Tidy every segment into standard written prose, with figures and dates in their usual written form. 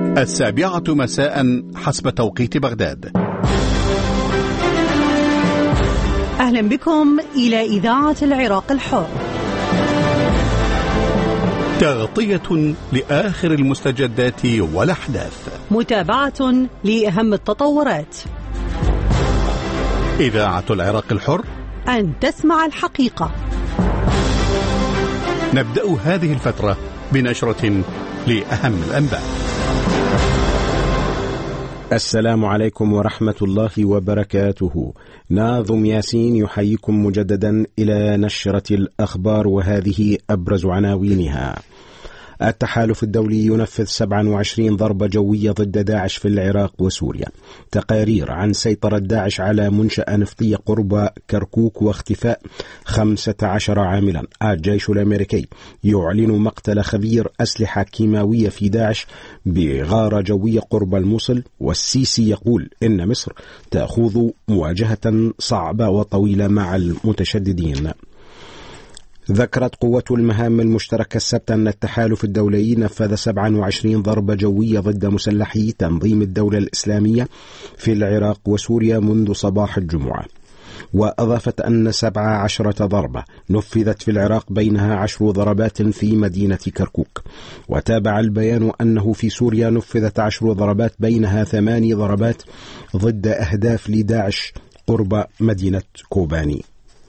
7 مساء حسب توقيت بغداد. أهلا بكم إلى إذاعة العراق الحر، تغطية لآخر المستجدات والأحداث، متابعة لأهم التطورات. إذاعة العراق الحر، أن تسمع الحقيقة. نبدأ هذه الفترة بنشرة لأهم الأنباء. السلام عليكم ورحمة الله وبركاته. ناظم ياسين يحييكم مجددا إلى نشرة الأخبار، وهذه أبرز عناوينها. التحالف الدولي ينفذ 27 ضربة جوية ضد داعش في العراق وسوريا. تقارير عن سيطرة داعش على منشأة نفطية قرب كركوك واختفاء 15 عاملا. الجيش الأمريكي يعلن مقتل خبير أسلحة كيماوية في داعش بغارة جوية قرب الموصل. والسيسي يقول إن مصر تأخذ مواجهة صعبة وطويلة مع المتشددين. ذكرت قوة المهام المشتركة السبت أن التحالف الدولي نفذ 27 ضربة جوية ضد مسلحي تنظيم الدولة الإسلامية في العراق وسوريا منذ صباح الجمعة. وأضافت أن 17 ضربة نفذت في العراق، بينها 10 ضربات في مدينة كركوك. وتابع البيان أنه في سوريا نفذت 10 ضربات، بينها 8 ضربات ضد أهداف لداعش قرب مدينة كوباني.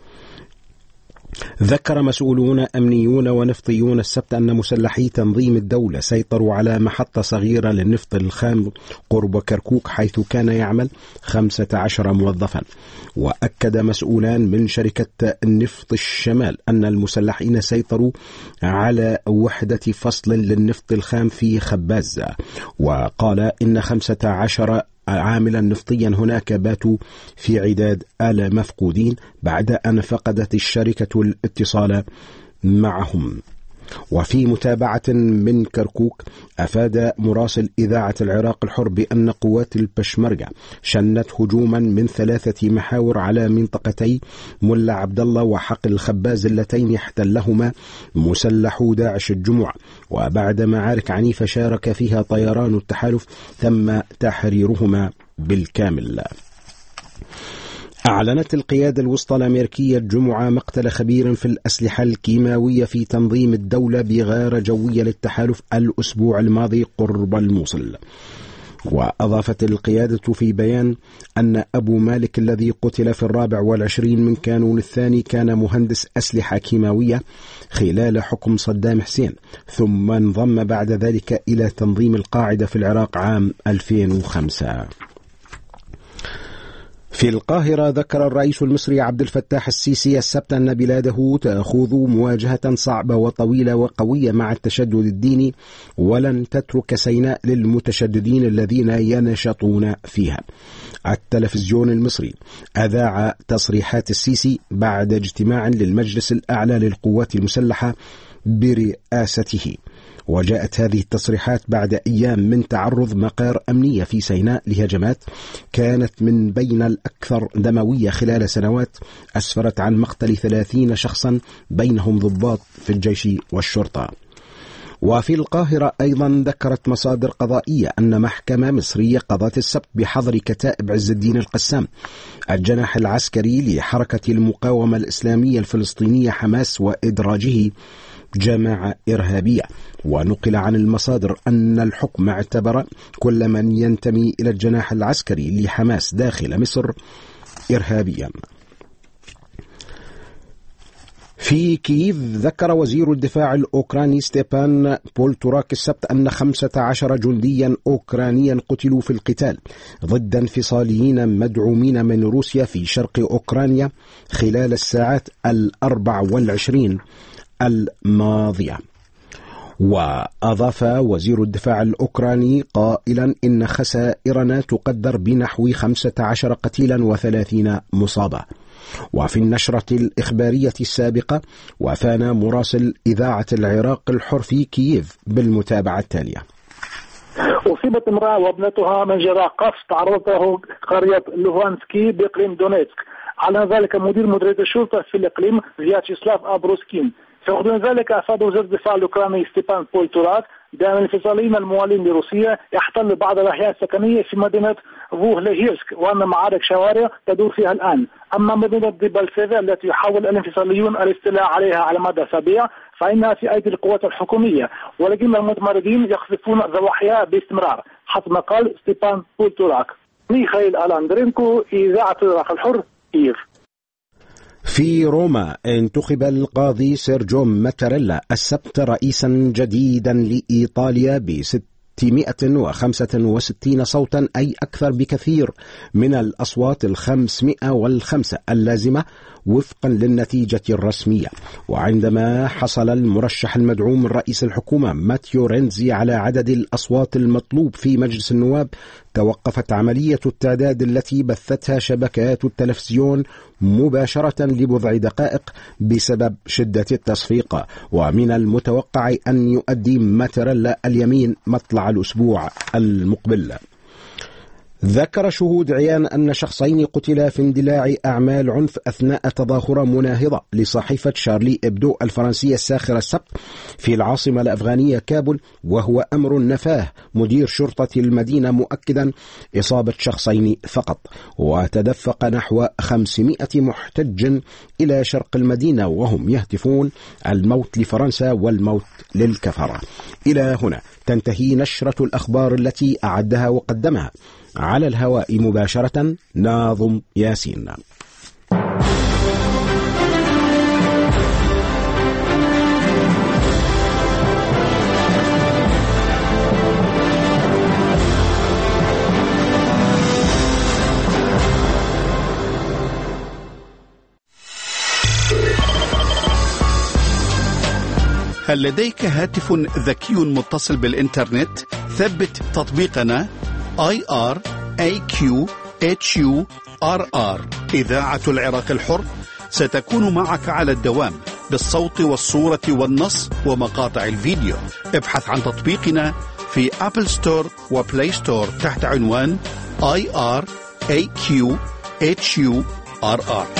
ذكر مسؤولون أمنيون ونفطيون السبت أن مسلحي تنظيم الدولة سيطروا على محطة صغيرة للنفط الخام قرب كركوك، حيث كان يعمل 15 موظفا. وأكد مسؤولان من شركة نفط الشمال أن المسلحين سيطروا على وحدة فصل للنفط الخام في خباز. وقال إن 15 عاملا نفطيا هناك باتوا في عداد آل مفقودين بعد أن فقدت الشركة الاتصال معهم. وفي متابعة من كركوك، أفاد مراسل إذاعة العراق الحر بأن قوات البشمركة شنت هجوما من 3 محاور على منطقتي ملا عبد الله وحقل الخباز، اللتين احتلهما مسلحو داعش الجمعة. وبعد معارك عنيفة شارك فيها طيران التحالف تم تحريرهما بالكامل. أعلنت القيادة الوسطى الأمريكية الجمعة مقتل خبير في الأسلحة الكيماوية في تنظيم الدولة بغارة جوية للتحالف الأسبوع الماضي قرب الموصل. وأضافت القيادة في بيان أن أبو مالك الذي قتل في 24 من كانون الثاني كان مهندس أسلحة كيماوية خلال حكم صدام حسين، ثم انضم بعد ذلك إلى تنظيم القاعدة في العراق عام 2005. في القاهرة، ذكر الرئيس المصري عبد الفتاح السيسي السبت أن بلاده تأخذ مواجهة صعبة وطويلة وقوية مع التشدد الديني، ولن تترك سيناء للمتشددين الذين ينشطون فيها. التلفزيون المصري أذاع تصريحات السيسي بعد اجتماع للمجلس الأعلى للقوات المسلحة برئاسته. وجاءت هذه التصريحات بعد أيام من تعرض مقار أمنية في سيناء لهجمات كانت من بين الأكثر دموية خلال سنوات، أسفرت عن مقتل 30 شخصا بينهم ضباط في الجيش والشرطة. وفي القاهرة أيضا ذكرت مصادر قضائية أن محكمة مصرية قضت السبت بحظر كتائب عز الدين القسام، الجناح العسكري لحركة المقاومة الإسلامية الفلسطينية حماس، وإدراجه جماعة إرهابية. ونقل عن المصادر أن الحكم اعتبر كل من ينتمي إلى الجناح العسكري لحماس داخل مصر إرهابيا. في كييف، ذكر وزير الدفاع الأوكراني ستيبان بولتوراك السبت أن 15 جنديا أوكرانيا قتلوا في القتال ضد انفصاليين مدعومين من روسيا في شرق أوكرانيا خلال الساعات 24 الماضية. وأضاف وزير الدفاع الأوكراني قائلا إن خسائرنا تقدر بنحو 15 قتيلا و30 مصابة. وفي النشرة الإخبارية السابقة، وافانا مراسل إذاعة العراق الحر في كييف بالمتابعة التالية. أصيبت امرأة وابنتها من جراء قصف تعرضت له قرية لوهانسكي بإقليم دونيتسك. على ذلك مدير مديرية الشرطة في الإقليم فياتشيسلاف أبروسكين. في غضون ذلك أفاد وزير الدفاع الأوكراني ستيبان بولتوراك بأن الانفصاليين الموالين لروسيا يحتلوا بعض الأحياء السكنية في مدينة فوهليهيرسك، وأن معارك شوارع تدور فيها الآن. أما مدينة ديبالسيفا التي يحاول الانفصاليون الاستيلاء عليها على مدى أسابيع فإنها في أيدي القوات الحكومية، ولكن المتمردين يقذفون ضواحيها باستمرار حسب ما قال ستيبان بولتوراك. ميخائيل ألاندرينكو، إذاعة العراق الحر، كييف. في روما انتخب القاضي سيرجيو ماتاريلا السبت رئيسا جديدا لإيطاليا ب 665 صوتا، أي أكثر بكثير من الأصوات 505 اللازمة وفقا للنتيجة الرسمية. وعندما حصل المرشح المدعوم من رئيس الحكومة ماتيو رينزي على عدد الأصوات المطلوب في مجلس النواب، توقفت عملية التعداد التي بثتها شبكات التلفزيون مباشرة لبضع دقائق بسبب شدة التصفيق. ومن المتوقع أن يؤدي ماتاريلا اليمين مطلع الأسبوع المقبل. ذكر شهود عيان أن شخصين قتلا في اندلاع أعمال عنف أثناء تظاهرة مناهضة لصحيفة شارلي إبدو الفرنسية الساخرة السبت في العاصمة الأفغانية كابول، وهو أمر نفاه مدير شرطة المدينة مؤكدا إصابة شخصين فقط. وتدفق نحو 500 محتج إلى شرق المدينة وهم يهتفون الموت لفرنسا والموت للكفرة. إلى هنا تنتهي نشرة الأخبار التي أعدها وقدمها على الهواء مباشرة ناظم ياسين. هل لديك هاتف ذكي متصل بالإنترنت؟ ثبت تطبيقنا IRAQHURR إذاعة العراق الحر، ستكون معك على الدوام بالصوت والصورة والنص ومقاطع الفيديو. ابحث عن تطبيقنا في أبل ستور وبلاي ستور تحت عنوان IRAQHURR.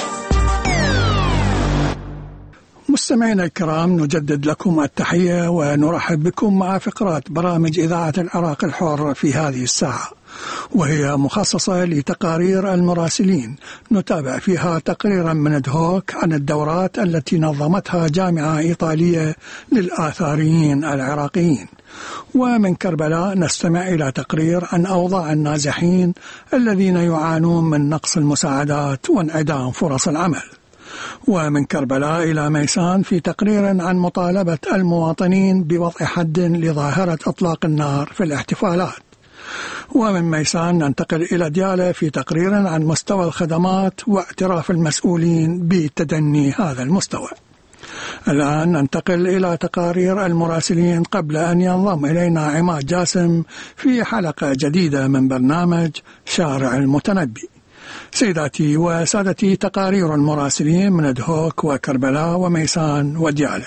مستمعينا الكرام، نجدد لكم التحية ونرحب بكم مع فقرات برامج إذاعة العراق الحر في هذه الساعة، وهي مخصصة لتقارير المراسلين. نتابع فيها تقريرا من ادهوك عن الدورات التي نظمتها جامعة إيطالية للآثاريين العراقيين. ومن كربلاء نستمع إلى تقرير عن أوضاع النازحين الذين يعانون من نقص المساعدات وانعدام فرص العمل. ومن كربلاء إلى ميسان في تقرير عن مطالبة المواطنين بوضع حد لظاهرة إطلاق النار في الاحتفالات. ومن ميسان ننتقل إلى ديالى في تقرير عن مستوى الخدمات واعتراف المسؤولين بتدني هذا المستوى. الآن ننتقل إلى تقارير المراسلين قبل أن ينضم إلينا عماد جاسم في حلقة جديدة من برنامج شارع المتنبي. سيداتي وسادتي، تقارير المراسلين من ادهوك وكربلاء وميسان وديالى.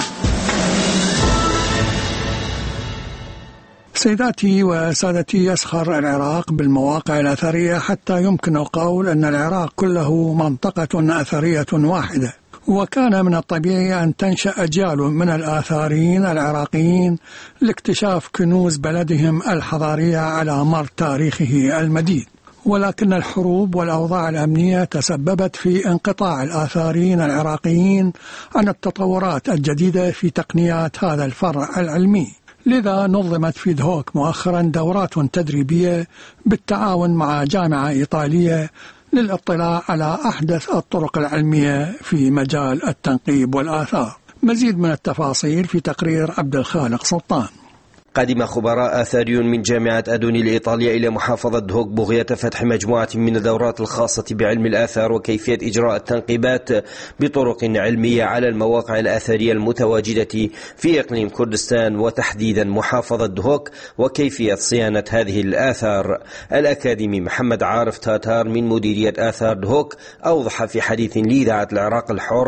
سيداتي وسادتي، يسخر العراق بالمواقع الأثرية حتى يمكن القول أن العراق كله منطقة أثرية واحدة، وكان من الطبيعي أن تنشأ أجيال من الآثاريين العراقيين لاكتشاف كنوز بلدهم الحضارية على مر تاريخه المديد. ولكن الحروب والأوضاع الأمنية تسببت في انقطاع الآثاريين العراقيين عن التطورات الجديدة في تقنيات هذا الفرع العلمي. لذا نظمت في دهوك مؤخرا دورات تدريبية بالتعاون مع جامعة إيطالية للاطلاع على أحدث الطرق العلمية في مجال التنقيب والآثار. مزيد من التفاصيل في تقرير عبد الخالق سلطان. قدم خبراء آثاريون من جامعة أدوني الإيطالية إلى محافظة دهوك بغية فتح مجموعة من الدورات الخاصة بعلم الآثار وكيفية إجراء التنقيبات بطرق علمية على المواقع الآثارية المتواجدة في إقليم كردستان وتحديدا محافظة دهوك وكيفية صيانة هذه الآثار. الأكاديمي محمد عارف تاتار من مديرية آثار دهوك أوضح في حديث لإذاعة العراق الحر: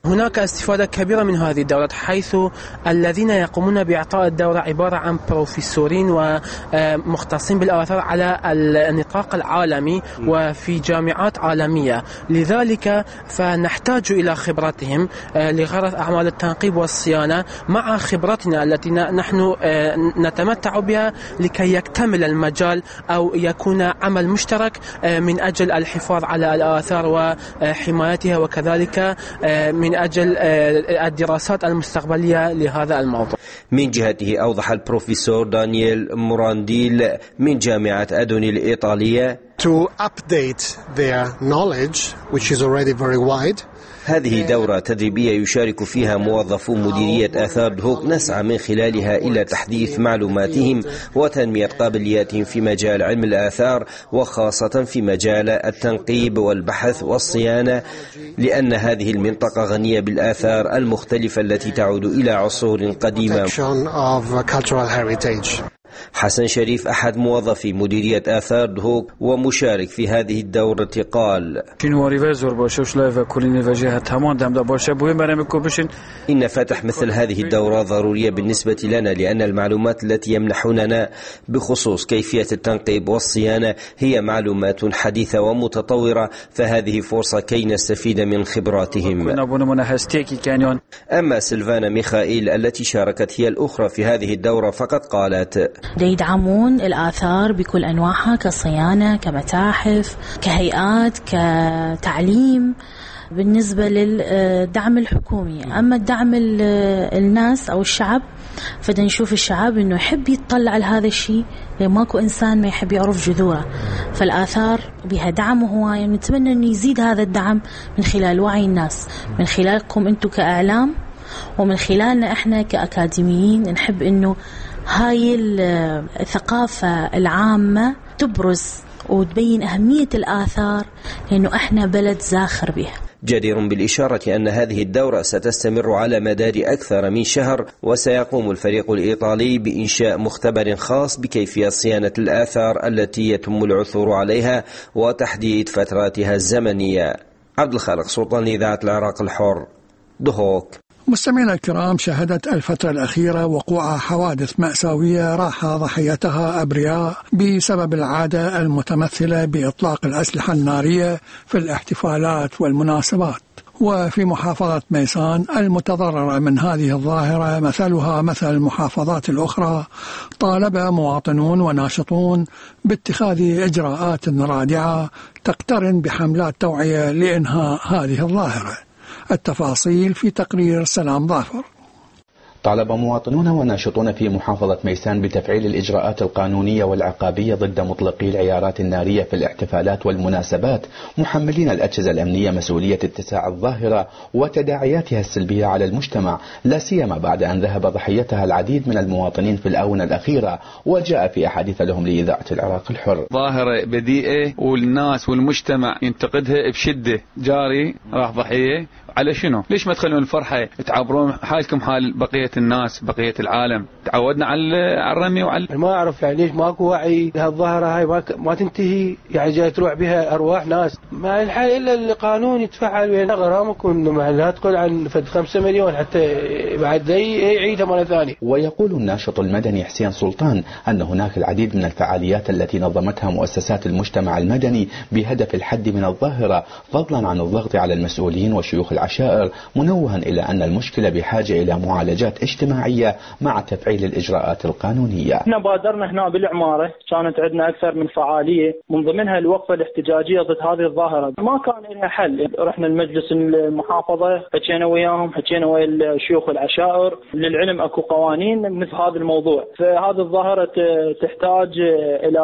هناك استفادة كبيرة من هذه الدورات، حيث الذين يقومون بإعطاء الدورة عبارة عن بروفيسورين ومختصين بالآثار على النطاق العالمي وفي جامعات عالمية، لذلك فنحتاج إلى خبرتهم لغرض أعمال التنقيب والصيانة مع خبرتنا التي نحن نتمتع بها لكي يكتمل المجال أو يكون عمل مشترك من أجل الحفاظ على الآثار وحمايتها، وكذلك من أجل الدراسات المستقبلية لهذا الموضوع. من جهته أوضح البروفيسور دانييل مورانديل من جامعة أدوني الإيطالية to update their knowledge, which is already very wide. هذه دورة تدريبية يشارك فيها موظفو مديرية آثار دهوك، نسعى من خلالها إلى تحديث معلوماتهم وتنمية قابلياتهم في مجال علم الآثار، وخاصة في مجال التنقيب والبحث والصيانة، لأن هذه المنطقة غنية بالآثار المختلفة التي تعود إلى عصور قديمة. حسن شريف أحد موظفي مديرية آثار دهوك ومشارك في هذه الدورة قال: إن فتح مثل هذه الدورة ضرورية بالنسبة لنا، لأن المعلومات التي يمنحوننا بخصوص كيفية التنقيب والصيانة هي معلومات حديثة ومتطورة، فهذه فرصة كي نستفيد من خبراتهم. أما سيلفانا ميخائيل التي شاركت هي الأخرى في هذه الدورة فقد قالت: يدعمون الآثار بكل أنواعها، كصيانة، كمتاحف، كهيئات، كتعليم، بالنسبة للدعم الحكومي. أما الدعم الناس أو الشعب، فدا نشوف الشعب إنه يحب يتطلع لهذا الشيء، ماكو إنسان ما يحب يعرف جذوره، فالآثار بها دعم هواية. نتمنى إنه يزيد هذا الدعم من خلال وعي الناس، من خلالكم أنتم كإعلام، ومن خلالنا إحنا كأكاديميين. نحب إنه هاي الثقافة العامة تبرز وتبين أهمية الآثار، لأنه إحنا بلد زاخر بها. جدير بالإشارة أن هذه الدورة ستستمر على مدار أكثر من شهر، وسيقوم الفريق الإيطالي بإنشاء مختبر خاص بكيفية صيانة الآثار التي يتم العثور عليها وتحديد فتراتها الزمنية. عبد الخالق سلطان، إذاعة العراق الحر، دهوك. مستمعينا الكرام، شهدت الفترة الأخيرة وقوع حوادث مأساوية راح ضحيتها أبرياء بسبب العادة المتمثلة بإطلاق الأسلحة النارية في الاحتفالات والمناسبات. وفي محافظة ميسان المتضررة من هذه الظاهرة مثلها مثل المحافظات الأخرى، طالب مواطنون وناشطون باتخاذ إجراءات رادعة تقترن بحملات توعية لإنهاء هذه الظاهرة. التفاصيل في تقرير سلام ظافر. طالب مواطنون وناشطون في محافظة ميسان بتفعيل الإجراءات القانونية والعقابية ضد مطلقي العيارات النارية في الاحتفالات والمناسبات، محملين الأجهزة الأمنية مسؤولية اتساع الظاهرة وتداعياتها السلبية على المجتمع، لا سيما بعد أن ذهب ضحيتها العديد من المواطنين في الآونة الأخيرة. وجاء في أحاديث لهم لإذاعة العراق الحر: ظاهرة بديئة والناس والمجتمع ينتقدها بشدة، جاري راح ضحية على شنو؟ ليش ما تخلون الفرحة تعبرون حالكم حال بقية الناس، بقية العالم؟ تعودنا على الرمي ما أعرف يعني ليش ماكو وعي لهالظاهرة هاي ما تنتهي، يعني جاي تروح بها أرواح ناس. ما الحال إلا القانون يتفعل وين غرامكم، لا تقول عن فد 5 مليون حتى بعد يعيدها مرة ثانية. ويقول الناشط المدني حسين سلطان أن هناك العديد من الفعاليات التي نظمتها مؤسسات المجتمع المدني بهدف الحد من الظاهرة، فضلا عن الضغط على المسؤولين وشيوخ العشائر، منوها إلى أن المشكلة بحاجة إلى معالجات اجتماعية مع تفعيل الإجراءات القانونية. احنا بادرنا هنا بالعمارة، كانت عندنا أكثر من فعالية من ضمنها الوقفة الاحتجاجية ضد هذه الظاهرة، ما كان لها حل. رحنا المجلس المحافظة، حكينا وياهم، حكينا ويا الشيوخ العشائر، للعلم اكو قوانين مثل هذا الموضوع. فهذه الظاهرة تحتاج إلى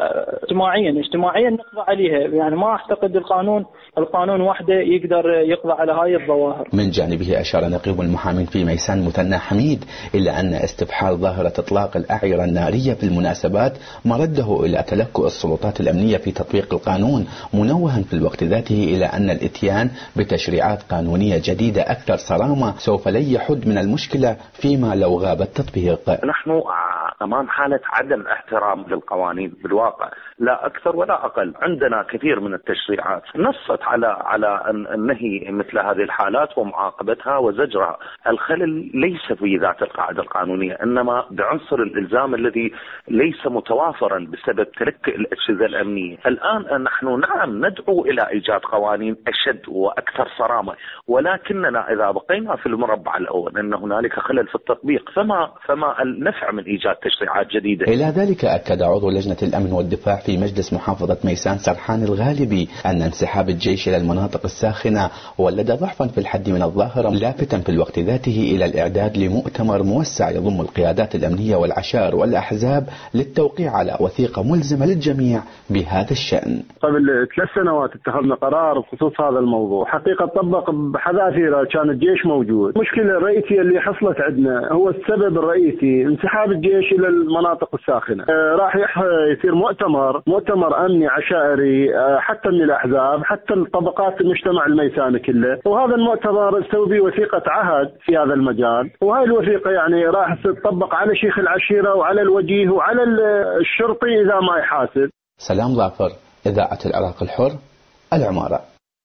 اجتماعيا نقضي عليها، يعني ما أعتقد القانون وحده يقدر يقضي على هاي الظواهر. من جانبه أشار نقيب المحامين في ميسان مثنى حميد إلى أن استفحال ظاهرة إطلاق الأعيرة النارية في المناسبات مرده إلى تلكؤ السلطات الأمنية في تطبيق القانون، منوها في الوقت ذاته إلى أن الإتيان بتشريعات قانونية جديدة أكثر صرامة سوف لا يحد من المشكلة فيما لو غاب التطبيق. نحن أمام حالة عدم احترام للقوانين بالواقع، لا أكثر ولا أقل. عندنا كثير من التشريعات نصت على النهي مثل هذه الحالات ومعاقبتها وزجرها. الخلل ليس في ذات القاعدة القانونية، إنما بعنصر الإلزام الذي ليس متوافرا بسبب تلك الأجهزة الأمنية. الآن نحن نعم ندعو إلى إيجاد قوانين أشد وأكثر صرامة، ولكننا إذا بقينا في المربع الأول أن هنالك خلل في التطبيق فما النفع من إيجاد تشريعات جديدة. إلى ذلك أكد عضو لجنة الأمن والدفاع في مجلس محافظة ميسان سرحان الغالبي أن انسحاب الجيش إلى المناطق الساخنة ولد ضعفا في الحد من الظاهرة، لافتا في الوقت ذاته إلى الإعداد لمؤتمر موسع يضم القيادات الأمنية والعشائر والأحزاب للتوقيع على وثيقة ملزمة للجميع بهذا الشأن. قبل 3 سنوات اتخذنا قرار بخصوص هذا الموضوع، حقيقة طبق بحذافيره، كان الجيش موجود. المشكلة الرئيسية اللي حصلت عندنا هو السبب الرئيسي انسحاب الجيش إلى المناطق الساخنة. راح يصير مؤتمر أمني عشائري حتى من الأحزاب حتى طبقات المجتمع الميساني كله، وهذا المؤتمر استوى وثيقة عهد في هذا المجال، وهاي الوثيقة يعني راح تطبق على شيخ العشيرة وعلى الوجيه وعلى الشرطي إذا ما يحاسب. سلام ظافر، إذاعة العراق الحر، العمارة.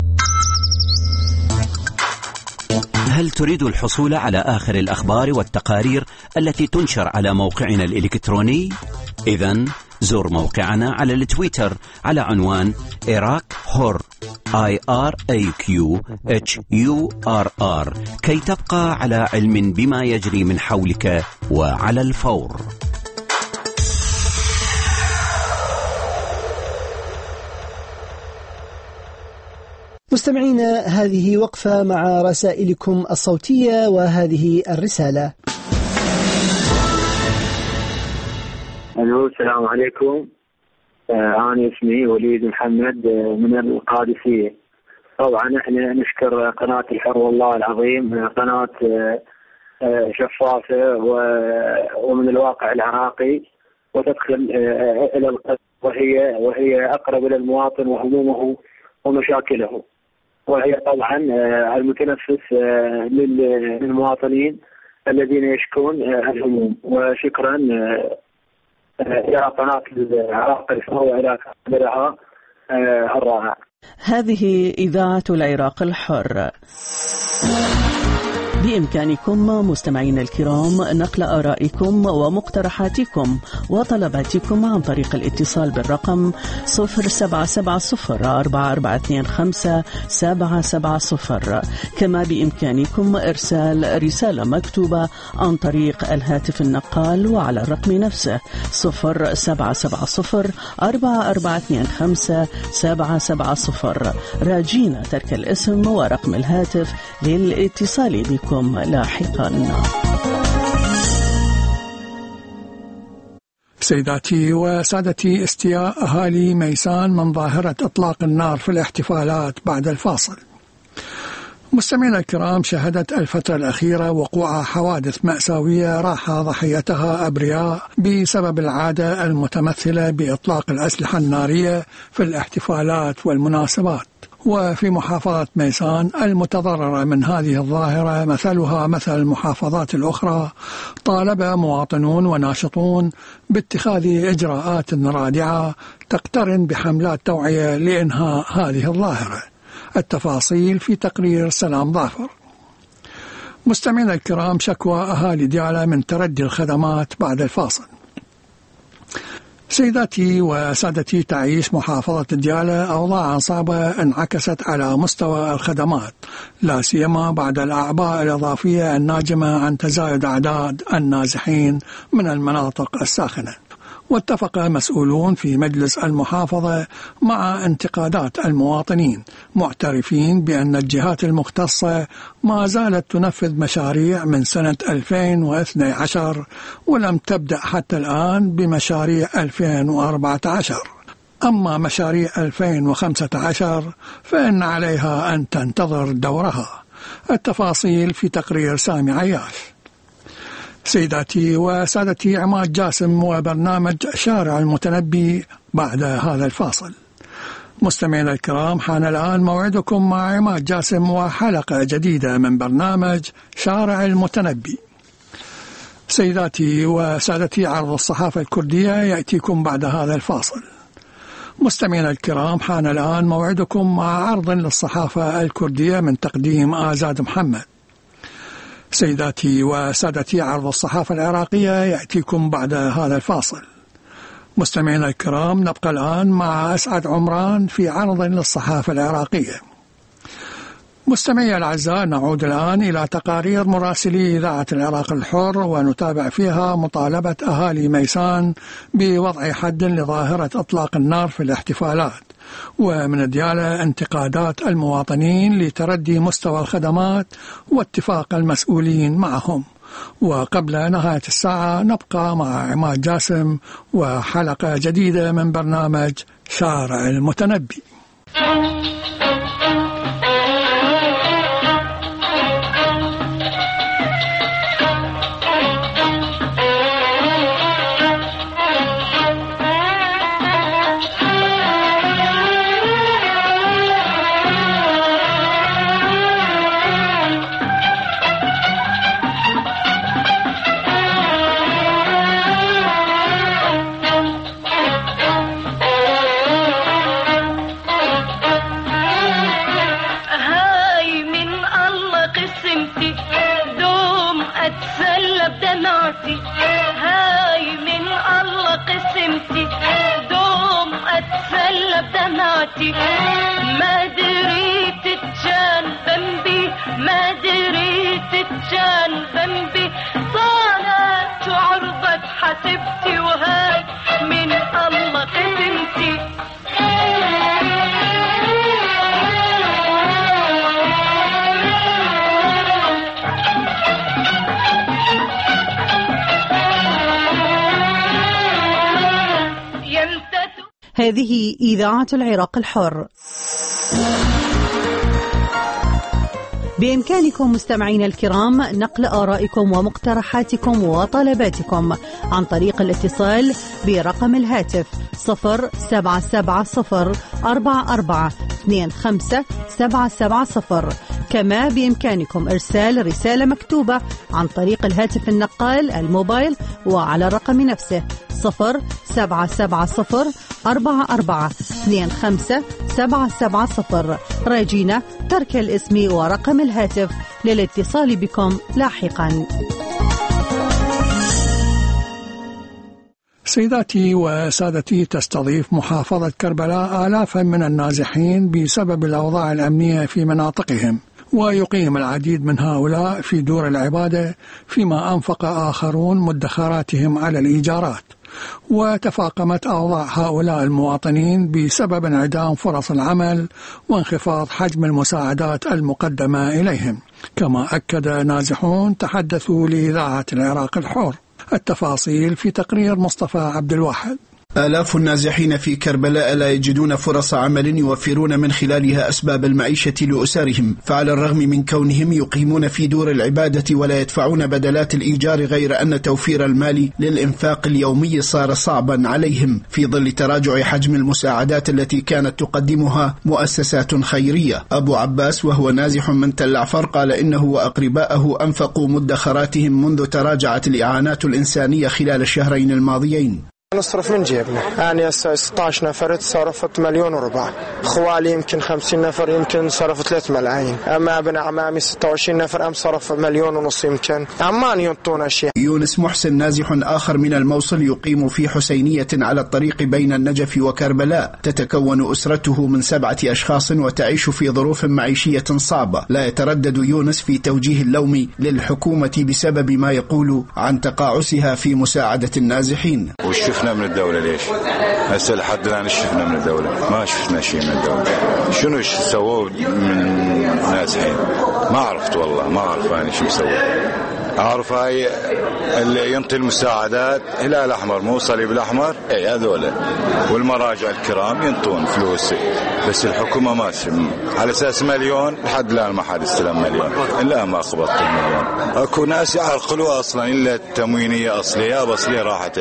هل تريد الحصول على آخر الأخبار والتقارير التي تنشر على موقعنا الإلكتروني؟ إذن زور موقعنا على التويتر على عنوان إراك حر IRAQHURR كي تبقى على علم بما يجري من حولك وعلى الفور. مستمعينا، هذه وقفة مع رسائلكم الصوتية، وهذه الرسالة. ألو، السلام عليكم. أنا اسمي وليد محمد من القادسية. طبعا احنا نشكر قناة الحر والله العظيم، قناة شفافة ومن الواقع العراقي وتدخل إلى القلب، وهي أقرب إلى المواطن وهمومه ومشاكله، وهي طبعا المتنفس للمواطنين الذين يشكون الهموم. وشكرا إلى قناة العراق الحر وإلى كاميرها الرائع. هذه إذاعة العراق الحر. بإمكانكم مستمعينا الكرام نقل آرائكم ومقترحاتكم وطلباتكم عن طريق الاتصال بالرقم 07704425-770. كما بإمكانكم إرسال رسالة مكتوبة عن طريق الهاتف النقال وعلى الرقم نفسه 07704425-770، راجين ترك الاسم ورقم الهاتف للاتصال بكم لاحقا. سيداتي وسادتي، استياء أهالي ميسان من ظاهرة إطلاق النار في الاحتفالات بعد الفاصل. مستمعينا الكرام، شهدت الفترة الأخيرة وقوع حوادث مأساوية راح ضحيتها أبرياء بسبب العادة المتمثلة بإطلاق الأسلحة النارية في الاحتفالات والمناسبات. وفي محافظة ميسان المتضررة من هذه الظاهرة مثلها مثل المحافظات الأخرى، طالب مواطنون وناشطون باتخاذ إجراءات رادعة تقترن بحملات توعية لإنهاء هذه الظاهرة. التفاصيل في تقرير سلام ظافر. مستمعينا الكرام، شكوى أهالي ديالى من تردي الخدمات بعد الفاصل. سيداتي وسادتي، تعيش محافظة ديالى أوضاع صعبة انعكست على مستوى الخدمات، لا سيما بعد الأعباء الإضافية الناجمة عن تزايد أعداد النازحين من المناطق الساخنة. واتفق مسؤولون في مجلس المحافظة مع انتقادات المواطنين، معترفين بأن الجهات المختصة ما زالت تنفذ مشاريع من سنة 2012 ولم تبدأ حتى الآن بمشاريع 2014. أما مشاريع 2015 فإن عليها أن تنتظر دورها. التفاصيل في تقرير سامي عياش. سيداتي وسادتي، عماد جاسم وبرنامج شارع المتنبي بعد هذا الفاصل. مستمعينا الكرام، حان الآن موعدكم مع عماد جاسم وحلقة جديدة من برنامج شارع المتنبي. سيداتي وسادتي، عرض الصحافة الكردية يأتيكم بعد هذا الفاصل. مستمعينا الكرام، حان الآن موعدكم مع عرض للصحافة الكردية من تقديم آزاد محمد. سيداتي وسادتي، عرض الصحافة العراقية يأتيكم بعد هذا الفاصل. مستمعينا الكرام، نبقى الآن مع أسعد عمران في عرض للصحافة العراقية. مستمعي الأعزاء، نعود الآن إلى تقارير مراسلي إذاعة العراق الحر، ونتابع فيها مطالبة أهالي ميسان بوضع حد لظاهرة إطلاق النار في الاحتفالات، ومن الديالة انتقادات المواطنين لتردي مستوى الخدمات واتفاق المسؤولين معهم. وقبل نهاية الساعة نبقى مع عماد جاسم وحلقة جديدة من برنامج شارع المتنبي. ما دريت تجان ذنبي، ما دريت تجان ذنبي، صانت عرضت حسبتي، وهاي من الله قسمتي. هذه إذاعة العراق الحر. بإمكانكم مستمعين الكرام نقل آرائكم ومقترحاتكم وطلباتكم عن طريق الاتصال برقم الهاتف 077044257770. كما بإمكانكم إرسال رسالة مكتوبة عن طريق الهاتف النقال الموبايل وعلى الرقم نفسه 077044257770. راجينا ترك الاسم ورقم الهاتف للاتصال بكم لاحقا. سيداتي وسادتي، تستضيف محافظة كربلاء آلافا من النازحين بسبب الأوضاع الأمنية في مناطقهم، ويقيم العديد من هؤلاء في دور العبادة، فيما أنفق آخرون مدخراتهم على الإيجارات. وتفاقمت أوضاع هؤلاء المواطنين بسبب انعدام فرص العمل وانخفاض حجم المساعدات المقدمة إليهم، كما أكد نازحون تحدثوا لإذاعة العراق الحر. التفاصيل في تقرير مصطفى عبد الواحد. آلاف النازحين في كربلاء لا يجدون فرص عمل يوفرون من خلالها أسباب المعيشة لأسرهم، فعلى الرغم من كونهم يقيمون في دور العبادة ولا يدفعون بدلات الإيجار، غير أن توفير المال للإنفاق اليومي صار صعبا عليهم في ظل تراجع حجم المساعدات التي كانت تقدمها مؤسسات خيرية. أبو عباس وهو نازح من تل عفر قال إنه وأقرباءه أنفقوا مدخراتهم منذ تراجعت الإعانات الإنسانية خلال الشهرين الماضيين. نصرف من جيبنا، يعني هسه 16 نفر صرفت 1.4 مليون، خوالي يمكن 50 نفر يمكن صرفت 3 ملايين، أما ابن عمامي 26 نفر أم صرف 1.5 مليون يمكن، عمان ينطون أشياء. يونس محسن نازح آخر من الموصل يقيم في حسينية على الطريق بين النجف وكربلاء، تتكون أسرته من 7 أشخاص وتعيش في ظروف معيشية صعبة. لا يتردد يونس في توجيه اللوم للحكومة بسبب ما يقول عن تقاعسها في مساعدة النازحين. شفنا من الدولة ليش؟ هسه لحد الآن شفنا من الدولة؟ ما شفنا شيء من الدولة. شنو سووا من نازحين؟ ما عرفت والله، ما أعرف أنا شو سووا. أعرف هاي اللي ينطي المساعدات هلال الأحمر مو صليب الأحمر، أي هذول والمراجع الكرام ينطون فلوس، بس الحكومة ما تسلم. على أساس 1 مليون لحد الآن ما حد استلم 1 مليون، لا ما قبضت 1 مليون. أكو ناس يعرقلوا أصلا إلا التموينية أصلية، أصلية راحت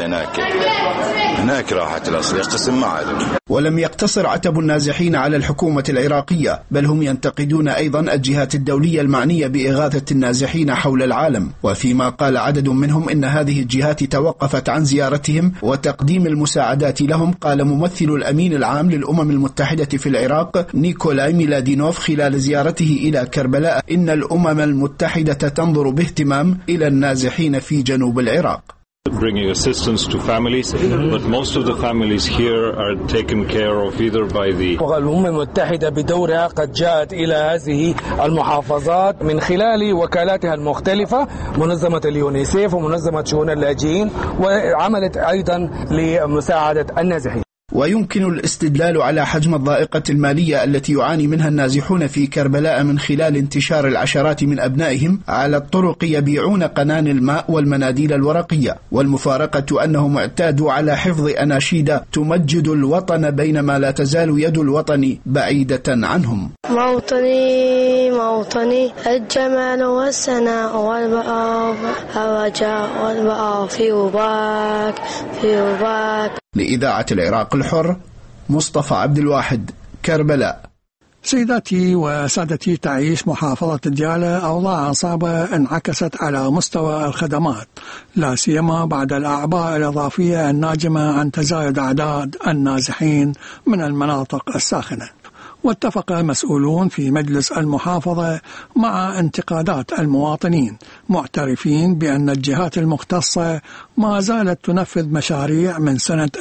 هناك راحت الأصلية قسم ما عدم. ولم يقتصر عتب النازحين على الحكومة العراقية، بل هم ينتقدون أيضا الجهات الدولية المعنية بإغاثة النازحين حول العالم. وفيما قال عدد منهم إن هذه الجهات توقفت عن زيارتهم وتقديم المساعدات لهم، قال ممثل الأمين العام للأمم المتحدة في العراق نيكولاي ميلادينوف خلال زيارته إلى كربلاء إن الأمم المتحدة تنظر باهتمام إلى النازحين في جنوب العراق. Bringing assistance to families, but most of the families here are taken care of either by the الأمم المتحدة بدورها قد جاءت إلى هذه المحافظات من خلال وكالاتها المختلفة، منظمة اليونيسيف ومنظمة شؤون اللاجئين، وعملت أيضا لمساعدة النازحين. ويمكن الاستدلال على حجم الضائقة المالية التي يعاني منها النازحون في كربلاء من خلال انتشار العشرات من أبنائهم على الطرق يبيعون قنان الماء والمناديل الورقية، والمفارقة أنهم اعتادوا على حفظ أناشيد تمجد الوطن بينما لا تزال يد الوطن بعيدة عنهم. موطني موطني الجمال والسناء والبقاء الرجاء والبقاء في وباك في وباك. لإذاعة العراق الحر، مصطفى عبد الواحد، كربلاء. سيداتي وسادتي، تعيش محافظة ديالى أوضاع صعبة انعكست على مستوى الخدمات، لا سيما بعد الأعباء الإضافية الناجمة عن تزايد أعداد النازحين من المناطق الساخنة. واتفق مسؤولون في مجلس المحافظة مع انتقادات المواطنين، معترفين بأن الجهات المختصة ما زالت تنفذ مشاريع من سنة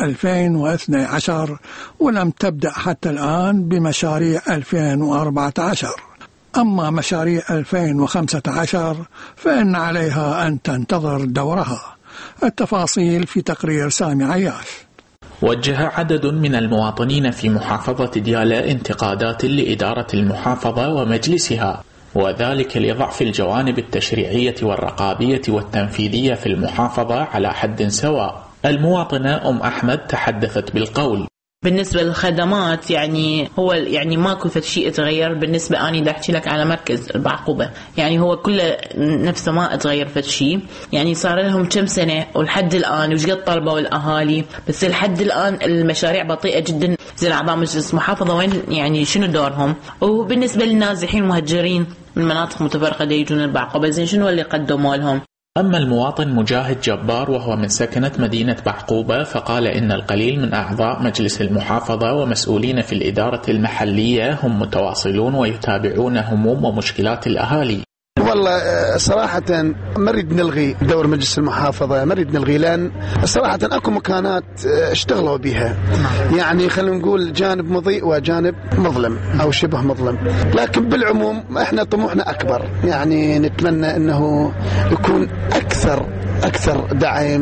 2012 ولم تبدأ حتى الآن بمشاريع 2014. أما مشاريع 2015 فإن عليها أن تنتظر دورها. التفاصيل في تقرير سامي عياش. وجه عدد من المواطنين في محافظة ديالى انتقادات لإدارة المحافظة ومجلسها، وذلك لضعف الجوانب التشريعية والرقابية والتنفيذية في المحافظة على حد سواء. المواطنة أم أحمد تحدثت بالقول: بالنسبة للخدمات هو ماكو شيء تغير. بالنسبة أنا دا أحكي لك على مركز البعقوبة، هو كله نفسه ما تغير شيء. صار لهم كم سنة ولحد الآن وش قد طلبوا الأهالي، بس لحد الآن المشاريع بطيئة جدا. زين أعضاء مجلس محافظة وين شنو دورهم؟ وبالنسبة للنازحين المهجرين من مناطق متفرقة دا يجون البعقوبة، زين شنو اللي قدموا لهم؟ أما المواطن مجاهد جبار وهو من سكنة مدينة بعقوبة فقال إن القليل من أعضاء مجلس المحافظة ومسؤولين في الإدارة المحلية هم متواصلون ويتابعون هموم ومشكلات الأهالي. والله صراحة مريد نلغي دور مجلس المحافظة، مريد نلغي، لأن صراحة أكو مكانات اشتغلوا بها، خلينا نقول جانب مضيء وجانب مظلم أو شبه مظلم. لكن بالعموم احنا طموحنا أكبر، نتمنى أنه يكون أكثر دعم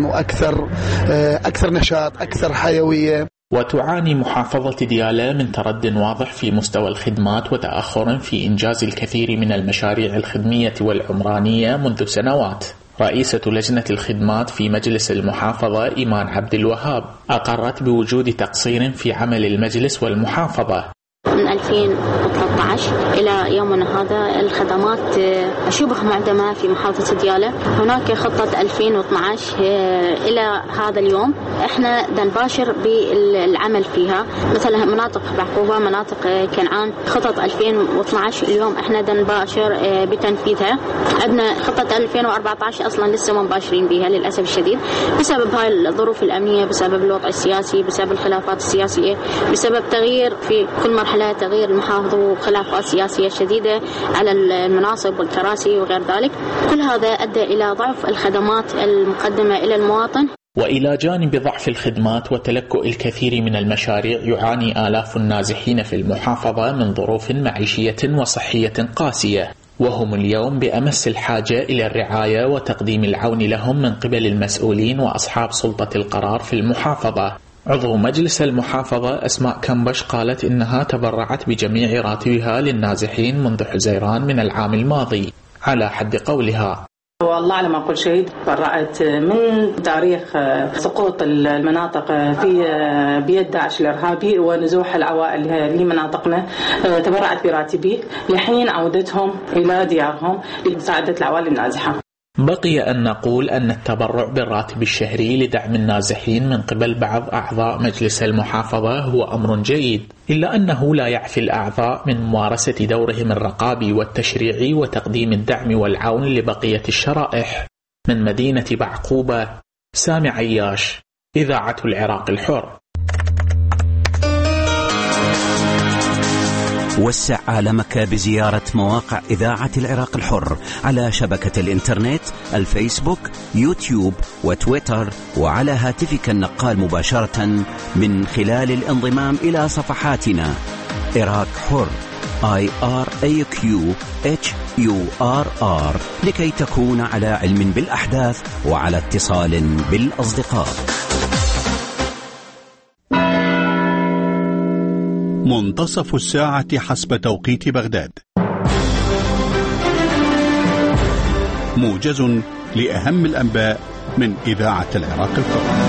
وأكثر نشاط، أكثر حيوية. وتعاني محافظة ديالى من ترد واضح في مستوى الخدمات وتأخر في إنجاز الكثير من المشاريع الخدمية والعمرانية منذ سنوات. رئيسة لجنة الخدمات في مجلس المحافظة إيمان عبد الوهاب أقرت بوجود تقصير في عمل المجلس والمحافظة. من 2013 إلى يومنا هذا الخدمات شبه معدمة في محافظة ديالى. هناك خطة 2012 إلى هذا اليوم احنا نباشر بالعمل فيها، مثلا مناطق بعقوبة، مناطق كنعان، خطط 2012 اليوم احنا نباشر بتنفيذها. عندنا خطة 2014 أصلا لسه ما مباشرين بها للأسف الشديد بسبب هاي الظروف الأمنية، بسبب الوضع السياسي، بسبب الخلافات السياسية، بسبب تغيير في كل مرحلة، تغيير المحافظة وخلافات سياسية شديدة على المناصب والكراسي وغير ذلك. كل هذا أدى إلى ضعف الخدمات المقدمة إلى المواطن. وإلى جانب ضعف الخدمات وتلكؤ الكثير من المشاريع يعاني آلاف النازحين في المحافظة من ظروف معيشية وصحية قاسية، وهم اليوم بأمس الحاجة إلى الرعاية وتقديم العون لهم من قبل المسؤولين وأصحاب سلطة القرار في المحافظة. عضو مجلس المحافظة أسماء كمبش قالت إنها تبرعت بجميع راتبها للنازحين منذ حزيران من العام الماضي. على حد قولها: والله على ما أقول شهيد، برعت من تاريخ سقوط المناطق في بيد داعش الإرهابي ونزوح العوائل لمناطقنا، تبرعت براتبي لحين عودتهم إلى ديارهم لمساعدة العوائل النازحة. بقي أن نقول أن التبرع بالراتب الشهري لدعم النازحين من قبل بعض أعضاء مجلس المحافظة هو أمر جيد، إلا أنه لا يعفي الأعضاء من ممارسة دورهم الرقابي والتشريعي وتقديم الدعم والعون لبقية الشرائح. من مدينة بعقوبة، سامي عياش، إذاعة العراق الحر. وسع عالمك بزيارة مواقع إذاعة العراق الحر على شبكة الإنترنت، الفيسبوك، يوتيوب وتويتر، وعلى هاتفك النقال مباشرة من خلال الانضمام إلى صفحاتنا عراق حر IRAQHURR لكي تكون على علم بالأحداث وعلى اتصال بالأصدقاء. منتصف الساعة حسب توقيت بغداد. موجز لأهم الأنباء من إذاعة العراق الحر.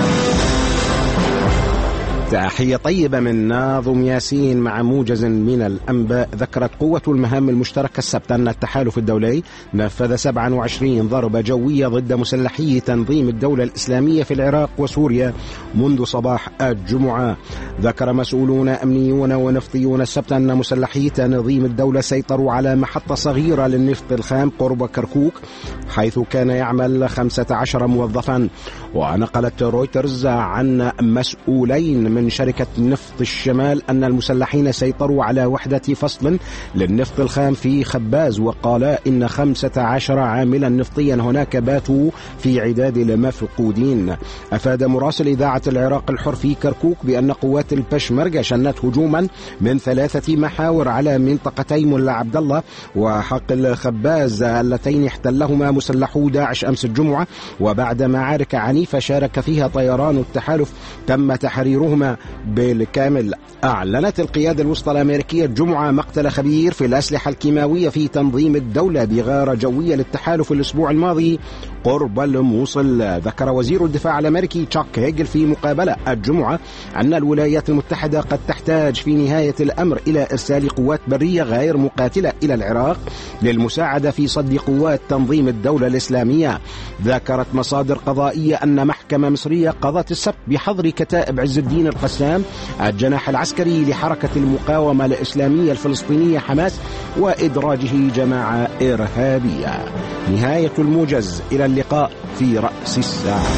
تحية طيبة من ناظم ياسين مع موجز من الأنباء. ذكرت قوة المهام المشتركة السبت أن التحالف الدولي نفذ 27 ضربة جوية ضد مسلحي تنظيم الدولة الإسلامية في العراق وسوريا منذ صباح الجمعة. ذكر مسؤولون أمنيون ونفطيون السبت أن مسلحي تنظيم الدولة سيطروا على محطة صغيرة للنفط الخام قرب كركوك حيث كان يعمل 15 موظفا. ونقلت رويترز عن مسؤولين من شركة نفط الشمال أن المسلحين سيطروا على وحدة فصل للنفط الخام في خباز، وقال إن 15 عاملا نفطيا هناك باتوا في عداد المفقودين. أفاد مراسل إذاعة العراق الحر في كركوك بأن قوات البشمركة شنت هجوما من 3 محاور على منطقتي ملا عبد الله وحقل خباز اللتين احتلهما مسلحو داعش أمس الجمعة، وبعد معارك عنيفة شارك فيها طيران التحالف تم تحريرهما بالكامل. أعلنت القيادة الوسطى الأمريكية الجمعة مقتل خبير في الأسلحة الكيماوية في تنظيم الدولة بغارة جوية للتحالف الأسبوع الماضي قرب الموصل. ذكر وزير الدفاع الأمريكي تشاك هيجل في مقابلة الجمعة أن الولايات المتحدة قد تحتاج في نهاية الأمر إلى إرسال قوات برية غير مقاتلة إلى العراق للمساعدة في صد قوات تنظيم الدولة الإسلامية. ذكرت مصادر قضائية أن محكمة مصرية قضت السبت بحظر كتائب عز الدين القسام الجناح العسكري لحركة المقاومة الإسلامية الفلسطينية حماس وإدراجه جماعة إرهابية. نهاية الموجز، إلى اللقاء في رأس الساعة.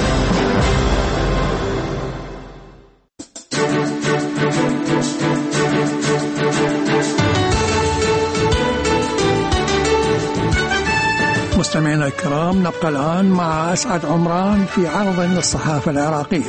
مستمعينا الكرام، نبقى الآن مع أسعد عمران في عرض للصحافة العراقية.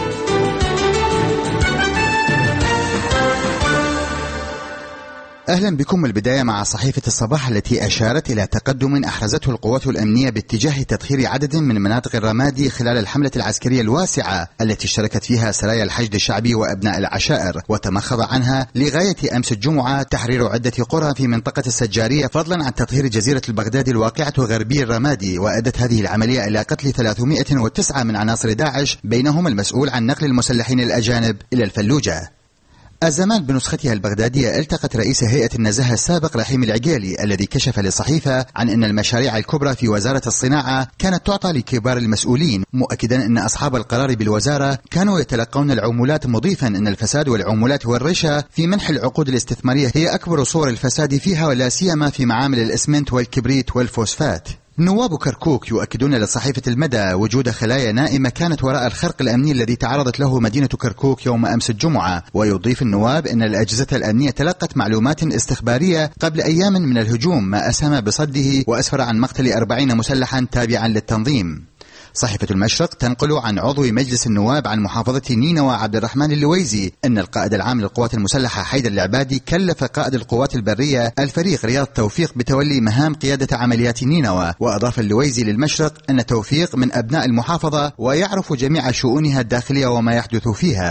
أهلا بكم. البداية مع صحيفة الصباح التي أشارت إلى تقدم أحرزته القوات الأمنية باتجاه تطهير عدد من مناطق الرمادي خلال الحملة العسكرية الواسعة التي اشتركت فيها سرايا الحشد الشعبي وأبناء العشائر، وتمخض عنها لغاية أمس الجمعة تحرير عدة قرى في منطقة السجارية فضلا عن تطهير جزيرة البغداد الواقعة غربي الرمادي. وأدت هذه العملية إلى قتل 309 من عناصر داعش، بينهم المسؤول عن نقل المسلحين الأجانب إلى الفلوجة. الزمان بنسختها البغدادية التقت رئيس هيئة النزاهة السابق رحيم العقيلي الذي كشف للصحيفة عن أن المشاريع الكبرى في وزارة الصناعة كانت تعطى لكبار المسؤولين، مؤكدا أن أصحاب القرار بالوزارة كانوا يتلقون العمولات، مضيفا أن الفساد والعمولات والرشا في منح العقود الاستثمارية هي أكبر صور الفساد فيها، ولا سيما في معامل الإسمنت والكبريت والفوسفات. نواب كركوك يؤكدون لصحيفة المدى وجود خلايا نائمة كانت وراء الخرق الأمني الذي تعرضت له مدينة كركوك يوم أمس الجمعة. ويضيف النواب أن الأجهزة الأمنية تلقت معلومات استخبارية قبل أيام من الهجوم ما أسهم بصده وأسفر عن مقتل 40 مسلحا تابعا للتنظيم. صحيفة المشرق تنقل عن عضو مجلس النواب عن محافظة نينوى عبد الرحمن اللويزي أن القائد العام للقوات المسلحة حيدر العبادي كلف قائد القوات البرية الفريق رياض توفيق بتولي مهام قيادة عمليات نينوى. وأضاف اللويزي للمشرق أن توفيق من أبناء المحافظة ويعرف جميع شؤونها الداخلية وما يحدث فيها.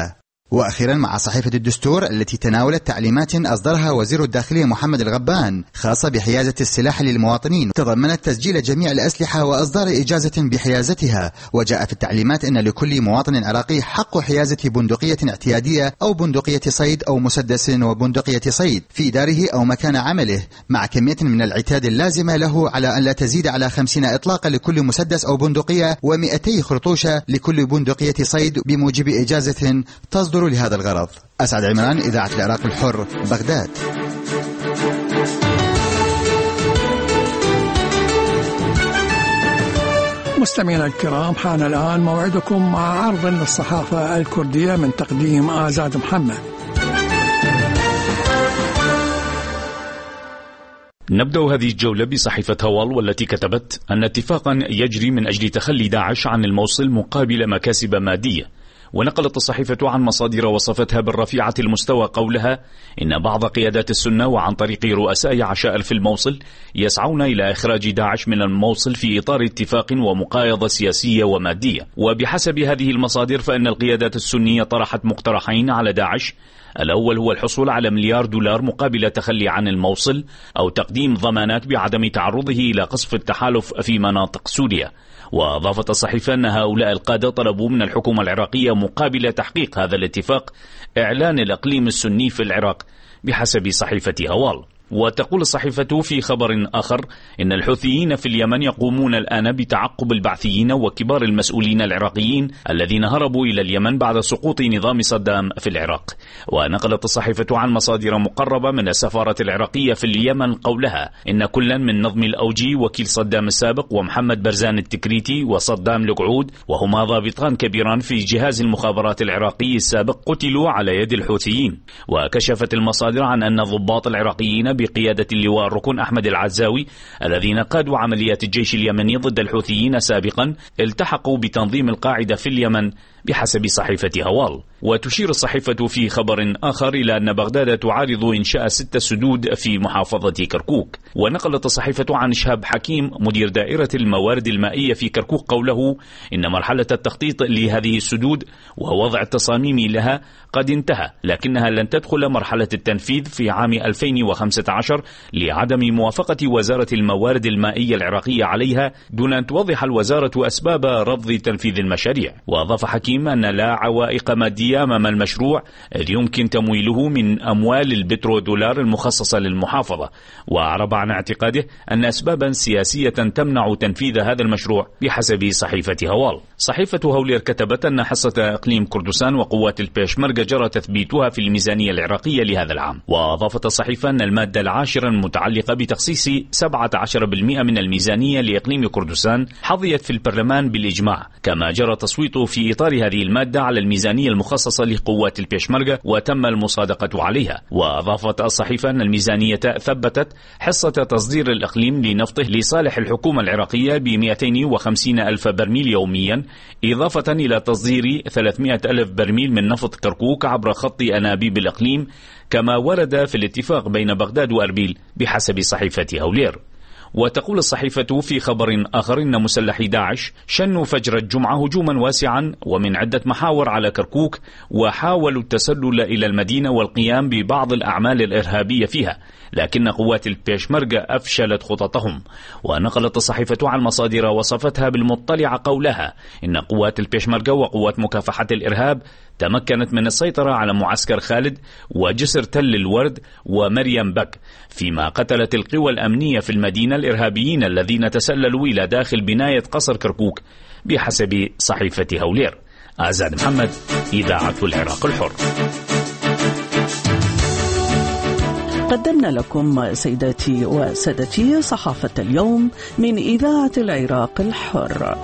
وأخيرا مع صحيفة الدستور التي تناولت تعليمات أصدرها وزير الداخلية محمد الغبان خاصة بحيازة السلاح للمواطنين، تضمنت تسجيل جميع الأسلحة وإصدار إجازة بحيازتها. وجاء في التعليمات أن لكل مواطن عراقي حق حيازة بندقية اعتيادية أو بندقية صيد أو مسدس وبندقية صيد في داره أو مكان عمله، مع كمية من العتاد اللازمة له على أن لا تزيد على 50 إطلاقا لكل مسدس أو بندقية و200 خرطوشة لكل بندقية صيد بموجب إجازة تصدر لهذا الغرض. أسعد عمران، إذاعة العراق الحر، بغداد. مستمعينا الكرام، حان الآن موعدكم مع عرض للصحافة الكردية من تقديم آزاد محمد. نبدأ هذه الجولة بصحيفة هوال، والتي كتبت أن اتفاقا يجري من أجل تخلي داعش عن الموصل مقابل مكاسب مادية. ونقلت الصحيفة عن مصادر وصفتها بالرفيعة المستوى قولها إن بعض قيادات السنة وعن طريق رؤساء عشائر في الموصل يسعون إلى إخراج داعش من الموصل في إطار اتفاق ومقايضة سياسية ومادية. وبحسب هذه المصادر فإن القيادات السنية طرحت مقترحين على داعش. الأول هو الحصول على $1,000,000,000 مقابل تخلي عن الموصل، أو تقديم ضمانات بعدم تعرضه إلى قصف التحالف في مناطق سوريا. وأضافت الصحيفة أن هؤلاء القادة طلبوا من الحكومة العراقية مقابل تحقيق هذا الاتفاق إعلان الإقليم السني في العراق بحسب صحيفة هوال. وتقول الصحيفة في خبر آخر إن الحوثيين في اليمن يقومون الآن بتعقب البعثيين وكبار المسؤولين العراقيين الذين هربوا إلى اليمن بعد سقوط نظام صدام في العراق. ونقلت الصحيفة عن مصادر مقربة من السفارة العراقية في اليمن قولها إن كلا من نظم الأوجي وكيل صدام السابق ومحمد برزان التكريتي وصدام القعود، وهما ضابطان كبيران في جهاز المخابرات العراقي السابق، قتلوا على يد الحوثيين. وكشفت المصادر عن أن الضباط العراقيين بقيادة اللواء الركن أحمد العزاوي الذين قادوا عمليات الجيش اليمني ضد الحوثيين سابقا التحقوا بتنظيم القاعدة في اليمن بحسب صحيفة هوال. وتشير الصحيفة في خبر آخر إلى أن بغداد تعارض إنشاء 6 سدود في محافظة كركوك. ونقلت الصحيفة عن شهاب حكيم مدير دائرة الموارد المائية في كركوك قوله إن مرحلة التخطيط لهذه السدود ووضع التصاميم لها قد انتهى، لكنها لن تدخل مرحلة التنفيذ في عام 2015 لعدم موافقة وزارة الموارد المائية العراقية عليها، دون أن توضح الوزارة أسباب رفض تنفيذ المشاريع. وأضاف حكيم أن لا عوائق مادية أمام المشروع إذ يمكن تمويله من أموال البترودولار المخصصة للمحافظة. وأعرب عن اعتقاده أن أسبابا سياسية تمنع تنفيذ هذا المشروع بحسب صحيفة هوال. صحيفة هولير كتبت أن حصة إقليم كردستان وقوات البيشمركة جرى تثبيتها في الميزانية العراقية لهذا العام. وأضافت الصحيفة أن المادة العاشرة المتعلقة بتخصيص 17% من الميزانية لإقليم كردستان حظيت في البرلمان بالإجماع، كما جرى تصويته في إطار هذه المادة على الميزانية المخصصة لقوات البيشمركة وتم المصادقة عليها. وأضافت الصحيفة أن الميزانية ثبتت حصة تصدير الإقليم لنفطه لصالح الحكومة العراقية ب250 ألف برميل يوميا، إضافة إلى تصدير 300 ألف برميل من نفط كركوك عبر خط أنابيب الإقليم، كما ورد في الاتفاق بين بغداد وأربيل بحسب صحيفة هولير. وتقول الصحيفة في خبر آخر إن مسلحي داعش شنوا فجر الجمعة هجوما واسعا ومن عدة محاور على كركوك، وحاولوا التسلل إلى المدينة والقيام ببعض الأعمال الإرهابية فيها، لكن قوات البيشمركة أفشلت خططهم. ونقلت الصحيفة عن مصادر وصفتها بالمطلعة قولها إن قوات البيشمركة وقوات مكافحة الإرهاب تمكنت من السيطرة على معسكر خالد وجسر تل الورد ومريم بك، فيما قتلت القوى الأمنية في المدينة الإرهابيين الذين تسللوا إلى داخل بناية قصر كركوك بحسب صحيفة هولير. آزاد محمد، إذاعة العراق الحر. قدمنا لكم سيداتي وسادتي صحافة اليوم من إذاعة العراق الحر.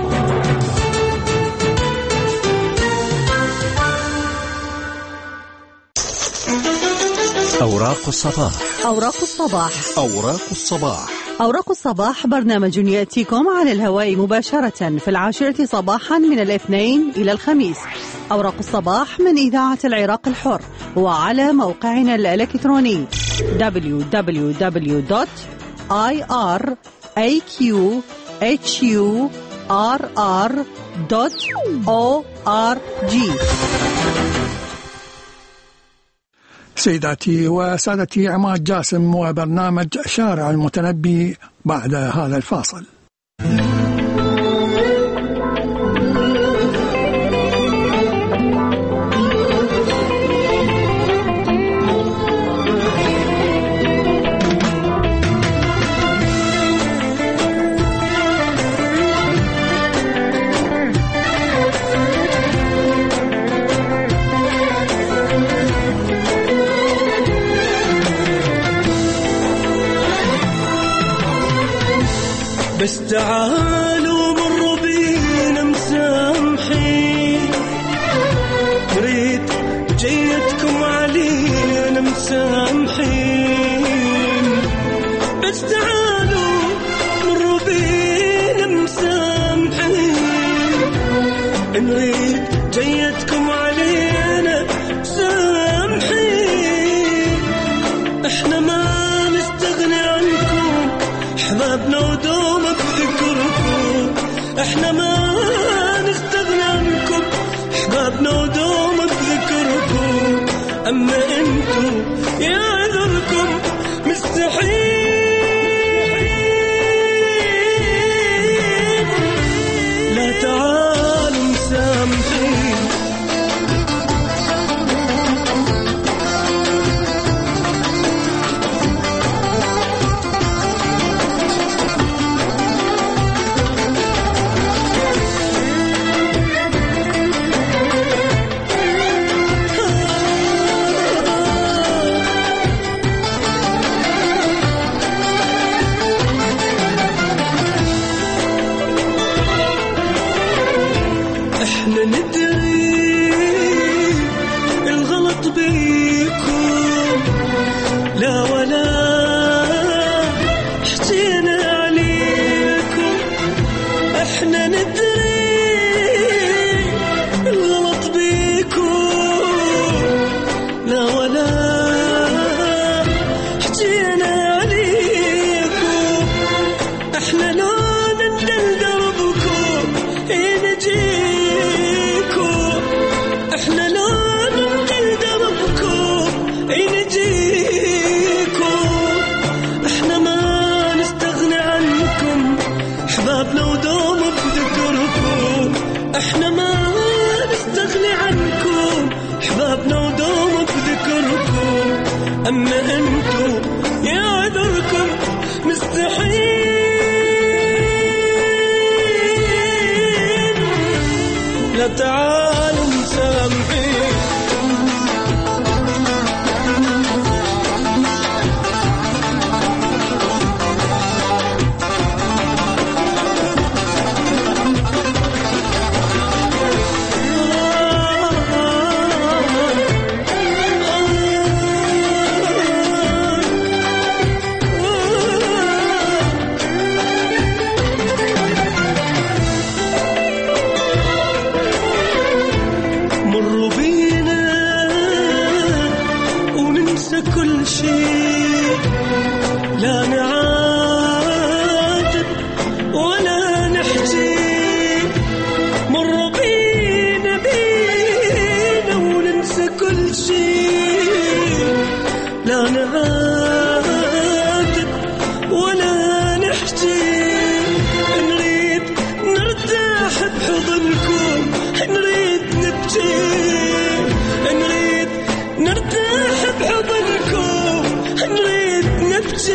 أوراق الصباح. أوراق الصباح. أوراق الصباح. أوراق الصباح برنامج يأتيكم على الهواء مباشرة في 10 صباحا من الاثنين إلى الخميس. أوراق الصباح من إذاعة العراق الحر وعلى موقعنا الإلكتروني www.iraqhurr.org. سيداتي وسادتي، عماد جاسم وبرنامج شارع المتنبي بعد هذا الفاصل. بس تعالوا مروا بينا مسامحين، نريد جيتكم علينا مسامحين. بس تعالوا مروا بينا مسامحين، نريد جيتكم علينا مسامحين. احنا ما نستغني عنكم احبابنا ودوم بذكركم، احنا ما نستغني عنكم احبابنا ودوم بذكركم. اما انتم يا عذركم مستحيل، لا تعالوا مسامحين. احنا ندري الغلط بيكم، لا ولا حجينا عليكم. احنا ندري الغلط بيكم، لا ولا حجينا عليكم. احنا لو ندل دربكم نجيكم، احنا لو ننقل دربكم نجيكم. احنا ما نستغني عنكم احبابنا ودوم بذكركم، احنا ما نستغني عنكم احبابنا ودوم بذكركم. اما انتم يا عذركم مستحيل، لا تعالوا مسامحين. مروا بينا وننسى كل شيء، لا نعاتب ولا نحكي. مروا بينا وننسى كل شيء، لا نعاتب ولا نحكي. نريد نرتاح بحضنكم، نريد نبكي، نريد نرتاح بحضنكم، نريد نبكي.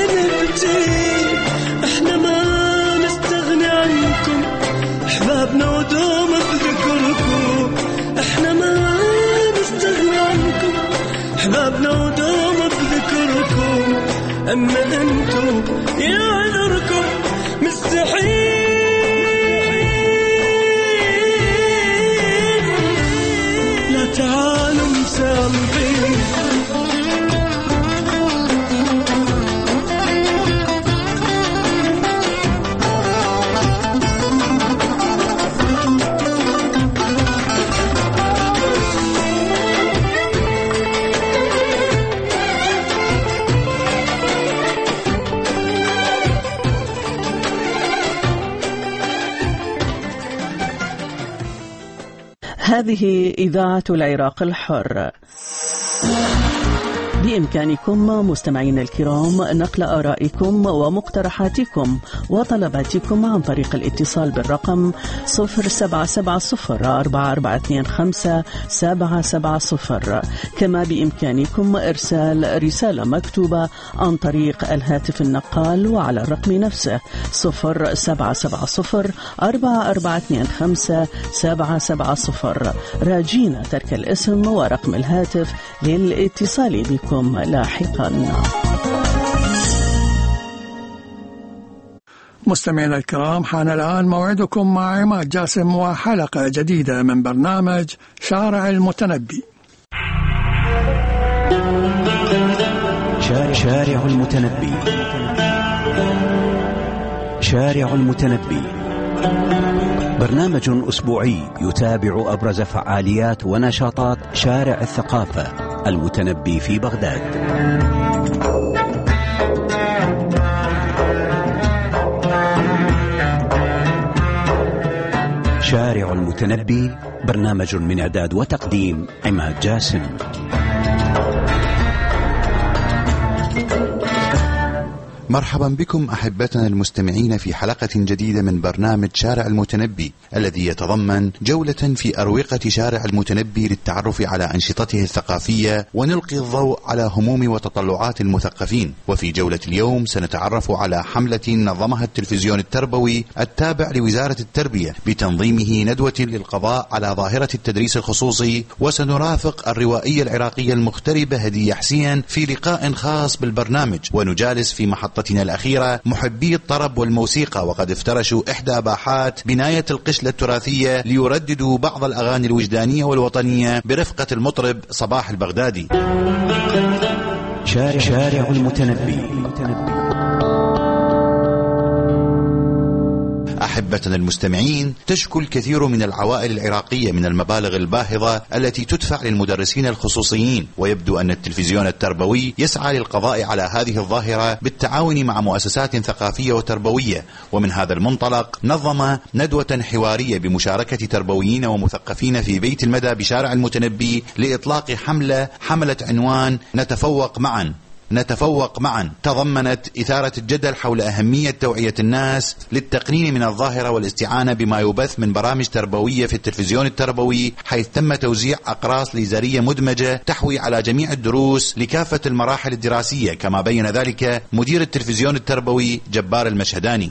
احنا ما نستغني عنكم احبابنا ودوم بذكركم، احنا ما نستغني عنكم احبابنا ودوم بذكركم. اما انتم يا عذركم مستحيل، لا تعالوا مسامحين. هذه إذاعة العراق الحر. بإمكانكم مستمعين الكرام نقل آرائكم ومقترحاتكم وطلباتكم عن طريق الاتصال بالرقم 0770-4425-770. كما بإمكانكم إرسال رسالة مكتوبة عن طريق الهاتف النقال وعلى الرقم نفسه 0770-4425-770. راجين ترك الاسم ورقم الهاتف للاتصال بكم لاحقا. مستمعينا الكرام، حان الآن موعدكم مع عماد جاسم وحلقة جديدة من برنامج شارع المتنبي. شارع المتنبي. شارع المتنبي برنامج أسبوعي يتابع أبرز فعاليات ونشاطات شارع الثقافة المتنبي في بغداد. شارع المتنبي برنامج من إعداد وتقديم عماد جاسم. مرحبا بكم أحبتنا المستمعين في حلقة جديدة من برنامج شارع المتنبي، الذي يتضمن جولة في أروقة شارع المتنبي للتعرف على أنشطته الثقافية ونلقي الضوء على هموم وتطلعات المثقفين. وفي جولة اليوم سنتعرف على حملة نظمها التلفزيون التربوي التابع لوزارة التربية بتنظيمه ندوة للقضاء على ظاهرة التدريس الخصوصي، وسنرافق الروائية العراقية المغتربة هدية حسين في لقاء خاص بالبرنامج، ونجالس في محطتنا الأخيرة محبي الطرب والموسيقى، وقد افترشوا إحدى باحات بناية القشلة التراثية ليرددوا بعض الأغاني الوجدانية والوطنية برفقة المطرب صباح البغدادي. شارع المتنبي. أحبتنا المستمعين، تشكو الكثير من العوائل العراقية من المبالغ الباهظة التي تدفع للمدرسين الخصوصيين، ويبدو أن التلفزيون التربوي يسعى للقضاء على هذه الظاهرة بالتعاون مع مؤسسات ثقافية وتربوية. ومن هذا المنطلق نظم ندوة حوارية بمشاركة تربويين ومثقفين في بيت المدى بشارع المتنبي لإطلاق حملة حملت عنوان نتفوق معا، تضمنت إثارة الجدل حول أهمية توعية الناس للتقنين من الظاهرة والاستعانة بما يبث من برامج تربوية في التلفزيون التربوي، حيث تم توزيع أقراص ليزرية مدمجة تحوي على جميع الدروس لكافة المراحل الدراسية، كما بين ذلك مدير التلفزيون التربوي جبار المشهداني.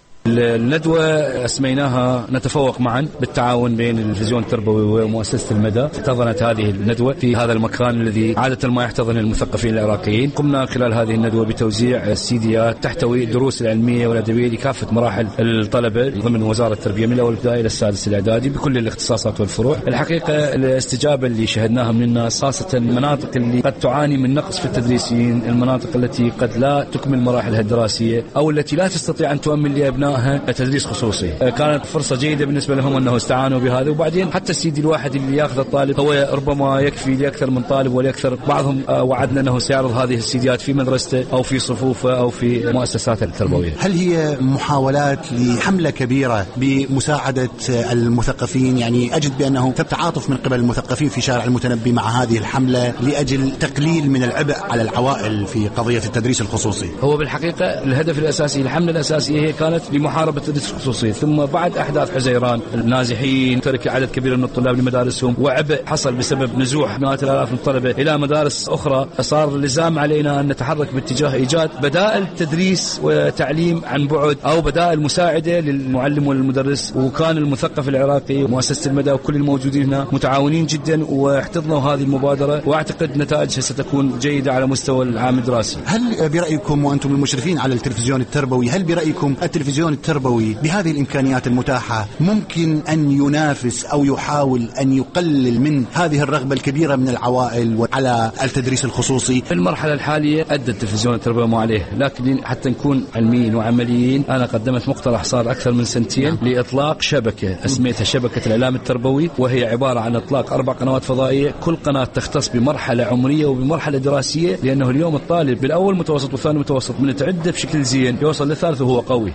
الندوة اسميناها نتفوق معا بالتعاون بين التلفزيون التربوي ومؤسسة المدى. احتضنت هذه الندوة في هذا المكان الذي عادة ما يحتضن المثقفين العراقيين. قمنا خلال هذه الندوة بتوزيع السيديات تحتوي الدروس العلمية والأدبية لكافة مراحل الطلبة ضمن وزارة التربية من الأول ابتدائي إلى السادس الإعدادي بكل الاختصاصات والفروع. الحقيقة الاستجابة اللي شهدناها من الناس، خاصة المناطق اللي قد تعاني من نقص في التدريسيين، المناطق التي قد لا تكمل مراحلها الدراسية أو التي لا تستطيع أن تؤمن لأبنائها تدريس خصوصي، كانت فرصة جيدة بالنسبة لهم أنه استعانوا بهذا. وبعدين حتى السيدي الواحد اللي يأخذ الطالب هو ربما يكفي لأكثر من طالب ولأكثر. بعضهم وعدنا أنه سيعرض هذه السيديات في مدرسته أو في صفوفه أو في مؤسساته التربوية. هل هي محاولات لحملة كبيرة بمساعدة المثقفين؟ يعني أجد بأنه تعاطف من قبل المثقفين في شارع المتنبي مع هذه الحملة لأجل تقليل من العبء على العوائل في قضية التدريس الخصوصي. هو بالحقيقة الهدف الأساسي، الحملة الأساسية هي كانت لمحاربة التدريس الخصوصي، ثم بعد أحداث حزيران النازحين ترك عدد كبير من الطلاب لمدارسهم، وعبء حصل بسبب نزوح مئات الآلاف من الطلبة إلى مدارس أخرى، صار لزام علينا أن نتحرك باتجاه إيجاد بدائل تدريس وتعليم عن بعد أو بدائل مساعدة للمعلم والمدرس. وكان المثقف العراقي ومؤسسة المدى وكل الموجودين هنا متعاونين جدا واحتضنوا هذه المبادرة، وأعتقد نتائجها ستكون جيدة على مستوى العام الدراسي. هل برأيكم وأنتم المشرفين على التلفزيون التربوي، هل برأيكم التلفزيون التربوي بهذه الإمكانيات المتاحة ممكن أن ينافس أو يحاول أن يقلل من هذه الرغبة الكبيرة من العوائل على التدريس الخصوصي؟ في المرحلة الحالية أدى التلفزيون التربوي ما عليه، لكن حتى نكون علميين وعمليين أنا قدمت مقترح صار أكثر من سنتين لإطلاق شبكة اسميتها شبكة الإعلام التربوي، وهي عبارة عن إطلاق 4 قنوات فضائية، كل قناة تختص بمرحلة عمرية وبمرحلة دراسية، لأنه اليوم الطالب بالأول متوسط والثاني متوسط من تعده بشكل زين يوصل للثالث وهو قوي، ماكو فائدة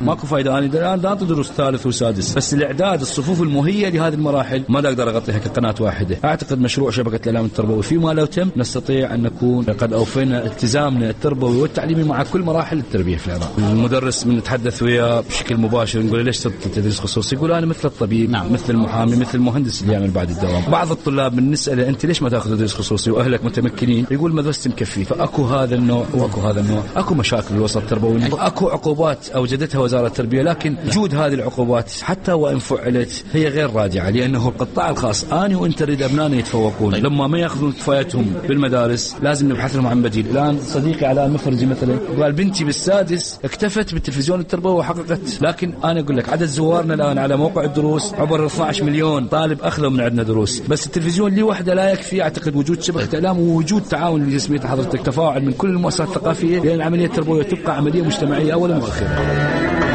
أنا الآن أدرس ثالث وسادس، بس الإعداد الصفوف المهيئة لهذه المراحل ما أقدر أغطيها كقناة واحدة. أعتقد مشروع شبكة الإعلام التربوي فيما لو تم نستطيع أن نكون قد أوفينا التزامنا التربوي والتعليمي مع كل مراحل التربية في العراق. المدرس من نتحدث وياه بشكل مباشر نقول ليش تدريس خصوصي، يقول أنا مثل الطبيب، مثل المحامي، مثل المهندس اللي يعمل بعد الدوام. بعض الطلاب من نسأله أنت ليش ما تأخذ تدريس خصوصي وأهلك متمكنين، يقول مدرستي مكفي. فأكو هذا النوع وأكو هذا النوع، أكو مشاكل الوسط التربوي، أكو عقوبات أوجدتها وزارة التربية، لكن وجود هذه العقوبات حتى وإن فعلت هي غير راجعة، لأنه القطاع الخاص أنا وأنت نريد أبنائنا يتفوقون. لما ما يأخذون كفايتهم بالمدارس لازم نبحث لهم عن بديل. الآن صديقي علاء مفرجي مثلا قال بنتي بالسادس اكتفت بالتلفزيون التربوي وحققت، لكن أنا أقول لك عدد زوارنا الآن على موقع الدروس عبر 12 مليون طالب أخذوا من عندنا دروس، بس التلفزيون لي وحده لا يكفي. أعتقد وجود شبكة إعلام ووجود تعاون اللي سميته حضرتك تفاعل من كل المؤسسات الثقافية، لأن العملية التربوية تبقى عملية مجتمعية أولا وأخيرا.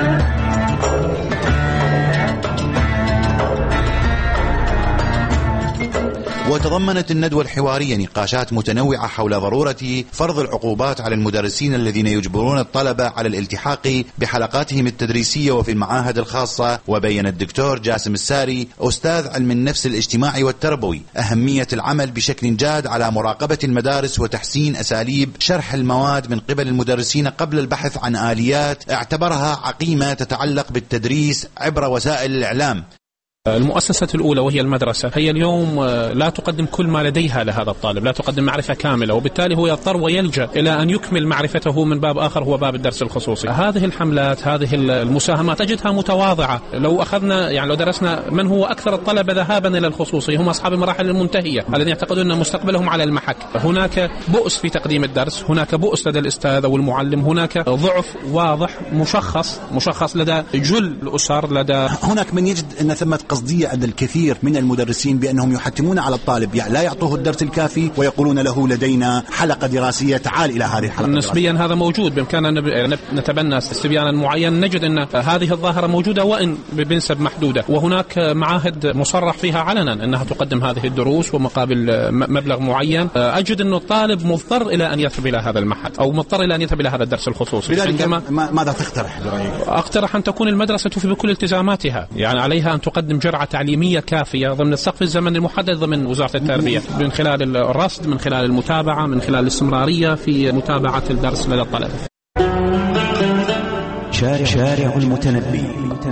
وتضمنت الندوة الحوارية نقاشات متنوعة حول ضرورة فرض العقوبات على المدرسين الذين يجبرون الطلبة على الالتحاق بحلقاتهم التدريسية وفي المعاهد الخاصة. وبين الدكتور جاسم الساري أستاذ علم النفس الاجتماعي والتربوي أهمية العمل بشكل جاد على مراقبة المدارس وتحسين أساليب شرح المواد من قبل المدرسين قبل البحث عن آليات اعتبرها عقيمة تتعلق بالتدريس عبر وسائل الإعلام. المؤسسة الأولى وهي المدرسة هي اليوم لا تقدم كل ما لديها لهذا الطالب، لا تقدم معرفة كاملة، وبالتالي هو يضطر ويلجأ إلى أن يكمل معرفته من باب آخر هو باب الدرس الخصوصي. هذه الحملات هذه المساهمات تجدها متواضعة. لو أخذنا لو درسنا من هو أكثر الطلبة ذهابا إلى الخصوصي هم أصحاب المراحل المنتهية الذين يعتقدون أن مستقبلهم على المحك. هناك بؤس في تقديم الدرس، هناك بؤس لدى الأستاذ أو المعلم، هناك ضعف واضح مشخص لدى جل الأسر. لدى هناك من يجد أن ثمة قصدية عند الكثير من المدرسين بأنهم يحتمون على الطالب، يعني لا يعطوه الدرس الكافي ويقولون له لدينا حلقة دراسية، تعال إلى هذه الحلقة. نسبيا هذا موجود، بإمكاننا نتبنى استبيانا معين نجد أن هذه الظاهرة موجودة وإن بنسب محدودة، وهناك معاهد مصرح فيها علنا أنها تقدم هذه الدروس ومقابل مبلغ معين. أجد أن الطالب مضطر إلى أن يذهب إلى هذا المعهد أو مضطر إلى أن يذهب إلى هذا الدرس الخصوصي. ماذا تقترح برأيك؟ أقترح أن تكون المدرسة توفي بكل التزاماتها، يعني عليها أن تقدم جرعة تعليمية كافية ضمن السقف الزمني المحدد ضمن وزارة التربية، من خلال الرصد، من خلال المتابعة، من خلال الاستمرارية في متابعة الدرس لدى الطلبة. شارع المتنبي.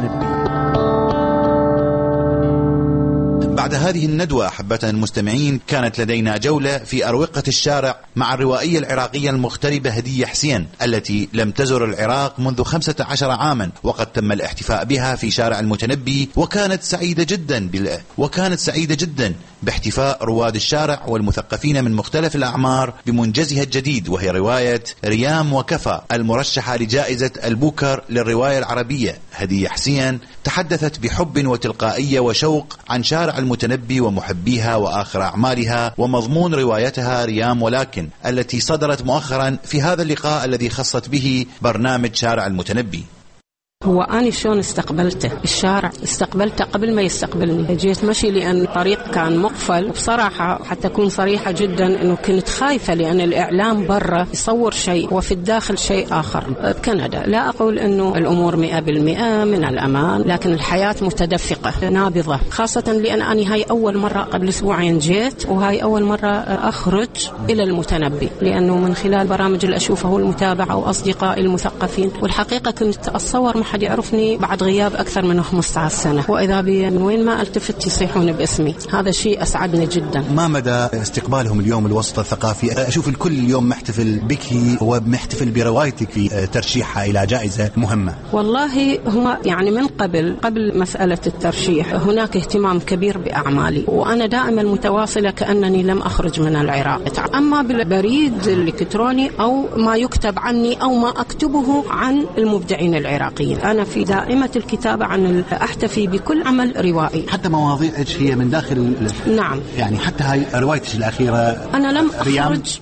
بعد هذه الندوة أحبتنا المستمعين كانت لدينا جولة في أروقة الشارع مع الروائية العراقية المغتربة هدية حسين التي لم تزر العراق منذ 15 عاما، وقد تم الاحتفاء بها في شارع المتنبي، وكانت سعيدة جدا باحتفاء رواد الشارع والمثقفين من مختلف الأعمار بمنجزها الجديد، وهي رواية ريام وكفى المرشحة لجائزة البوكر للرواية العربية. هدية حسين تحدثت بحب وتلقائية وشوق عن شارع المتنبي ومحبيها وآخر أعمالها ومضمون روايتها ريام ولكن التي صدرت مؤخرا في هذا اللقاء الذي خصت به برنامج شارع المتنبي. هو أنا شلون استقبلته الشارع؟ استقبلته قبل ما يستقبلني. جيت مشي لأن الطريق كان مقفل، وبصراحة حتى أكون صريحة جدا أنه كنت خايفة لأن الإعلام برا يصور شيء وفي الداخل شيء آخر. بكندا لا أقول أنه الأمور 100% من الأمان، لكن الحياة متدفقة نابضة، خاصة لأن أنا هاي أول مرة قبل أسبوعين جيت، وهاي أول مرة أخرج إلى المتنبي، لأنه من خلال برامج اللي أشوفه والمتابعة وأصدقائي المثقفين، والحقيقة كنت أتصور حد يعرفني بعد غياب أكثر من 15 سنة، وإذا بي من وين ما التفت يصيحون باسمي. هذا شيء أسعدني جدا. ما مدى استقبالهم اليوم الوسط الثقافي؟ أشوف الكل اليوم محتفل بك ومحتفل بروايتك في ترشيحها إلى جائزة مهمة. والله هو يعني من قبل مسألة الترشيح هناك اهتمام كبير بأعمالي، وأنا دائما متواصلة كأنني لم أخرج من العراق. أما بالبريد الإلكتروني أو ما يكتب عني أو ما أكتبه عن المبدعين العراقيين، أنا في دائمة الكتابة عن أحتفي بكل عمل روائي. حتى مواضيعك هي من داخل نعم، يعني حتى هاي روايتك الأخيرة أنا لم أخرج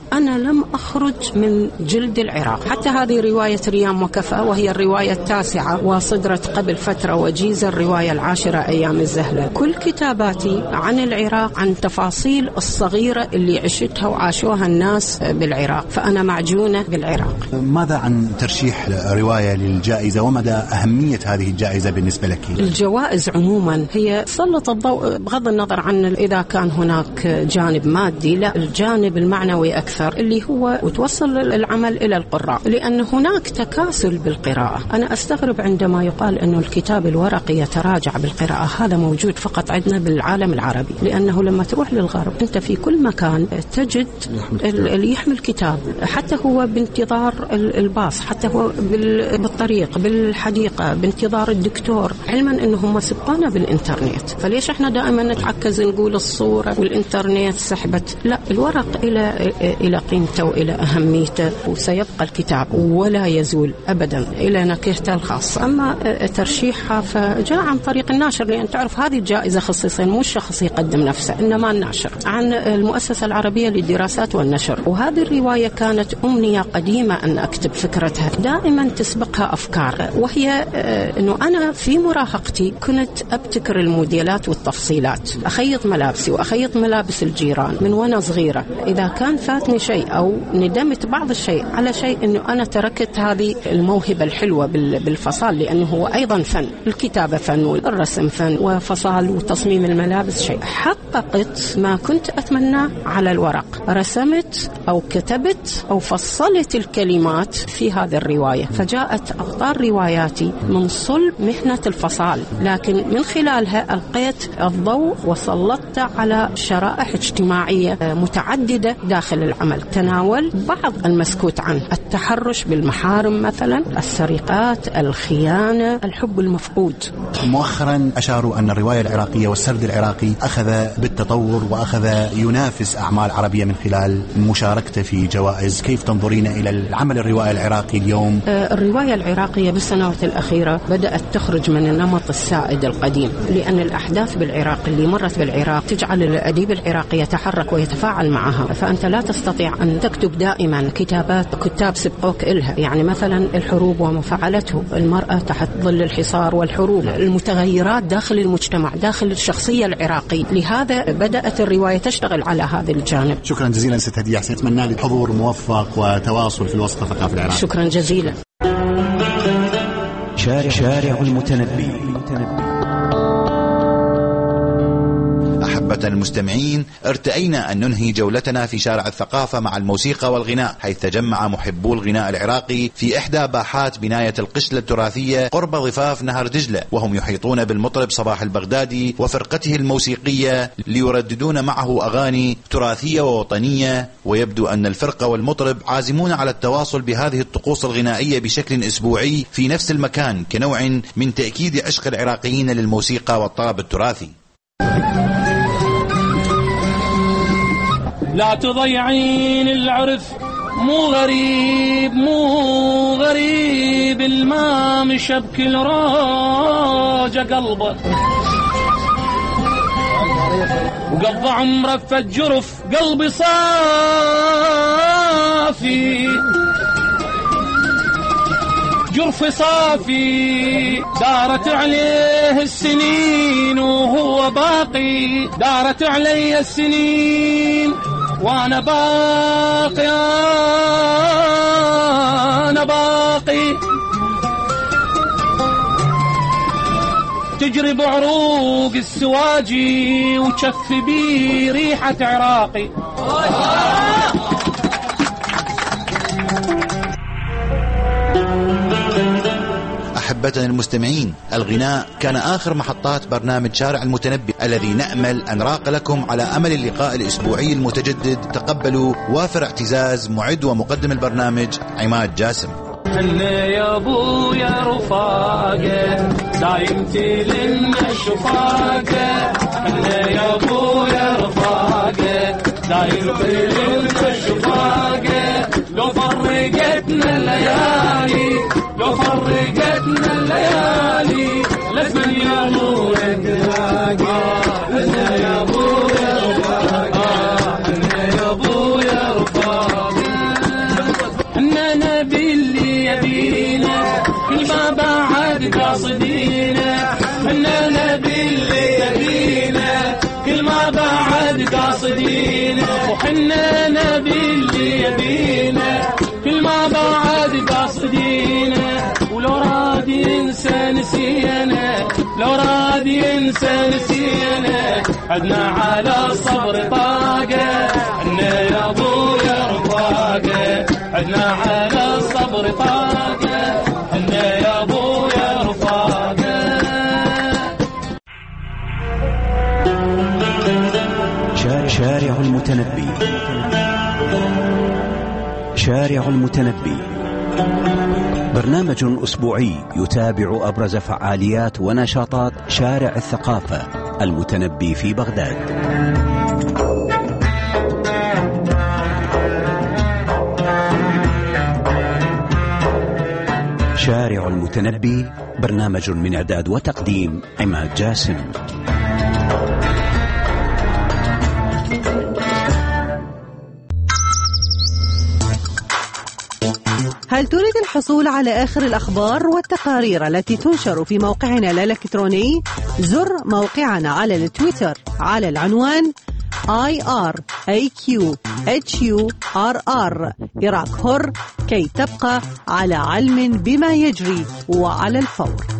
أنا لم أخرج من جلد العراق. حتى هذه رواية ريام وكفى وهي الرواية 9 وصدرت قبل فترة، وجيزة الرواية 10 أيام الزهلة. كل كتاباتي عن العراق، عن تفاصيل الصغيرة اللي عشتها وعاشوها الناس بالعراق، فأنا معجونة بالعراق. ماذا عن ترشيح رواية للجائزة ومدى أهمية هذه الجائزة بالنسبة لك؟ الجوائز عموما هي سلط الضوء بغض النظر عن إذا كان هناك جانب مادي، لا، الجانب المعنوي أكثر، اللي هو وتوصل العمل إلى القراء، لأن هناك تكاسل بالقراءة. أنا أستغرب عندما يقال أنه الكتاب الورقي يتراجع بالقراءة، هذا موجود فقط عندنا بالعالم العربي، لأنه لما تروح للغرب أنت في كل مكان تجد اللي يحمل كتاب، حتى هو بانتظار الباص، حتى هو بالطريق، بالحديقة، بانتظار الدكتور، علما أنهم سبقانا بالإنترنت. فليش احنا دائما نتعكز نقول الصورة والإنترنت سحبت؟ لا، الورق إلى قيمته وإلى أهميته، وسيبقى الكتاب ولا يزول أبدا إلى نكهته الخاصة. أما ترشيحها فجاء عن طريق الناشر، لأن تعرف هذه الجائزة خصيصا مو الشخص يقدم نفسه، إنما الناشر، عن المؤسسة العربية للدراسات والنشر. وهذه الرواية كانت أمنية قديمة أن أكتب فكرتها، دائما تسبقها أفكار، وهي أنه أنا في مراهقتي كنت أبتكر الموديلات والتفصيلات، أخيط ملابسي وأخيط ملابس الجيران من وأنا صغيرة. إذا كان فاتني شيء أو ندمت بعض الشيء على شيء، أنه أنا تركت هذه الموهبة الحلوة بالفصال، لأنه هو أيضا فن، الكتابة فن والرسم فن وفصال وتصميم الملابس شيء. حققت ما كنت أتمنى على الورق، رسمت أو كتبت أو فصلت الكلمات في هذه الرواية، فجاءت أقطار رواياتي من صلب مهنة الفصال، لكن من خلالها ألقيت الضوء وسلطت على شرائح اجتماعية متعددة داخل العمل. تناول بعض المسكوت عنه، التحرش بالمحارم مثلا، السرقات، الخيانة، الحب المفقود. مؤخرا أشاروا أن الرواية العراقية والسرد العراقي أخذ بالتطور وأخذ ينافس أعمال عربية من خلال مشاركته في جوائز. كيف تنظرين إلى العمل الروائي العراقي اليوم؟ الرواية العراقية بالسنوات الأخيرة بدأت تخرج من النمط السائد القديم، لأن الأحداث بالعراق اللي مرت بالعراق تجعل الأديب العراقي يتحرك ويتفاعل معها، فأنت لا تستطيع أن تكتب دائما كتابات كتاب سبقوك إلها. يعني مثلا الحروب ومفاعلته، المرأة تحت ظل الحصار والحروب، المتغيرات داخل المجتمع، داخل الشخصية العراقية. لهذا بدأت الرواية تشتغل على هذا الجانب. شكرا جزيلا ست هدية حسين، أتمنى لك حضور موفق وتواصل في الوسط الثقافي العراقي. شكرا جزيلا. شارع المتنبي. أحبة المستمعين، ارتأينا أن ننهي جولتنا في شارع الثقافة مع الموسيقى والغناء، حيث تجمع محبو الغناء العراقي في إحدى باحات بناية القشلة التراثية قرب ضفاف نهر دجلة، وهم يحيطون بالمطرب صباح البغدادي وفرقته الموسيقية ليرددون معه أغاني تراثية ووطنية. ويبدو أن الفرقة والمطرب عازمون على التواصل بهذه الطقوس الغنائية بشكل أسبوعي في نفس المكان، كنوع من تأكيد عشق العراقيين للموسيقى والطرب التراثي. لا تضيعين العرف، مو غريب مو غريب، الماء مشبك الراجة قلبه، وقضى عمره في الجرف، قلبي صافي، جرفي صافي، دارت عليه السنين وهو باقي، دارت علي السنين وانا باقي، انا باقي، تجري بعروق السواجي وشف بي ريحة عراقي. أحبتنا المستمعين، الغناء كان آخر محطات برنامج شارع المتنبي الذي نأمل أن راق لكم على أمل اللقاء الأسبوعي المتجدد. تقبلوا وافر اعتزاز معد ومقدم البرنامج عماد جاسم. هلا يا ابو يا رفاقه، دايم تلنا الشفاقه، هلا يا ابو يا رفاقه، دايم تلنا الشفاقه، لو فرقتنا الليالي، لو فرقتنا الليالي، لازم يا ابو نتلاقى، هلا يا ابو يا رفاقه، هلا يا ابو يا رفاقه. يبينا وحنا نبي اللي يبينا كل ما بعد قاصدينا ولو راد ينسى نسينا لو راد ينسى نسينا عدنا على الصبر طاقة عنا يا ابويا رفاقة عدنا على الصبر طاقة عنا يا ابويا رفاقة. شارع المتنبي. شارع المتنبي برنامج أسبوعي يتابع أبرز فعاليات ونشاطات شارع الثقافة المتنبي في بغداد. شارع المتنبي برنامج من إعداد وتقديم عماد جاسم. هل تريد الحصول على آخر الأخبار والتقارير التي تنشر في موقعنا الإلكتروني؟ زر موقعنا على التويتر على العنوان IRAQHURR عراق حر كي تبقى على علم بما يجري وعلى الفور.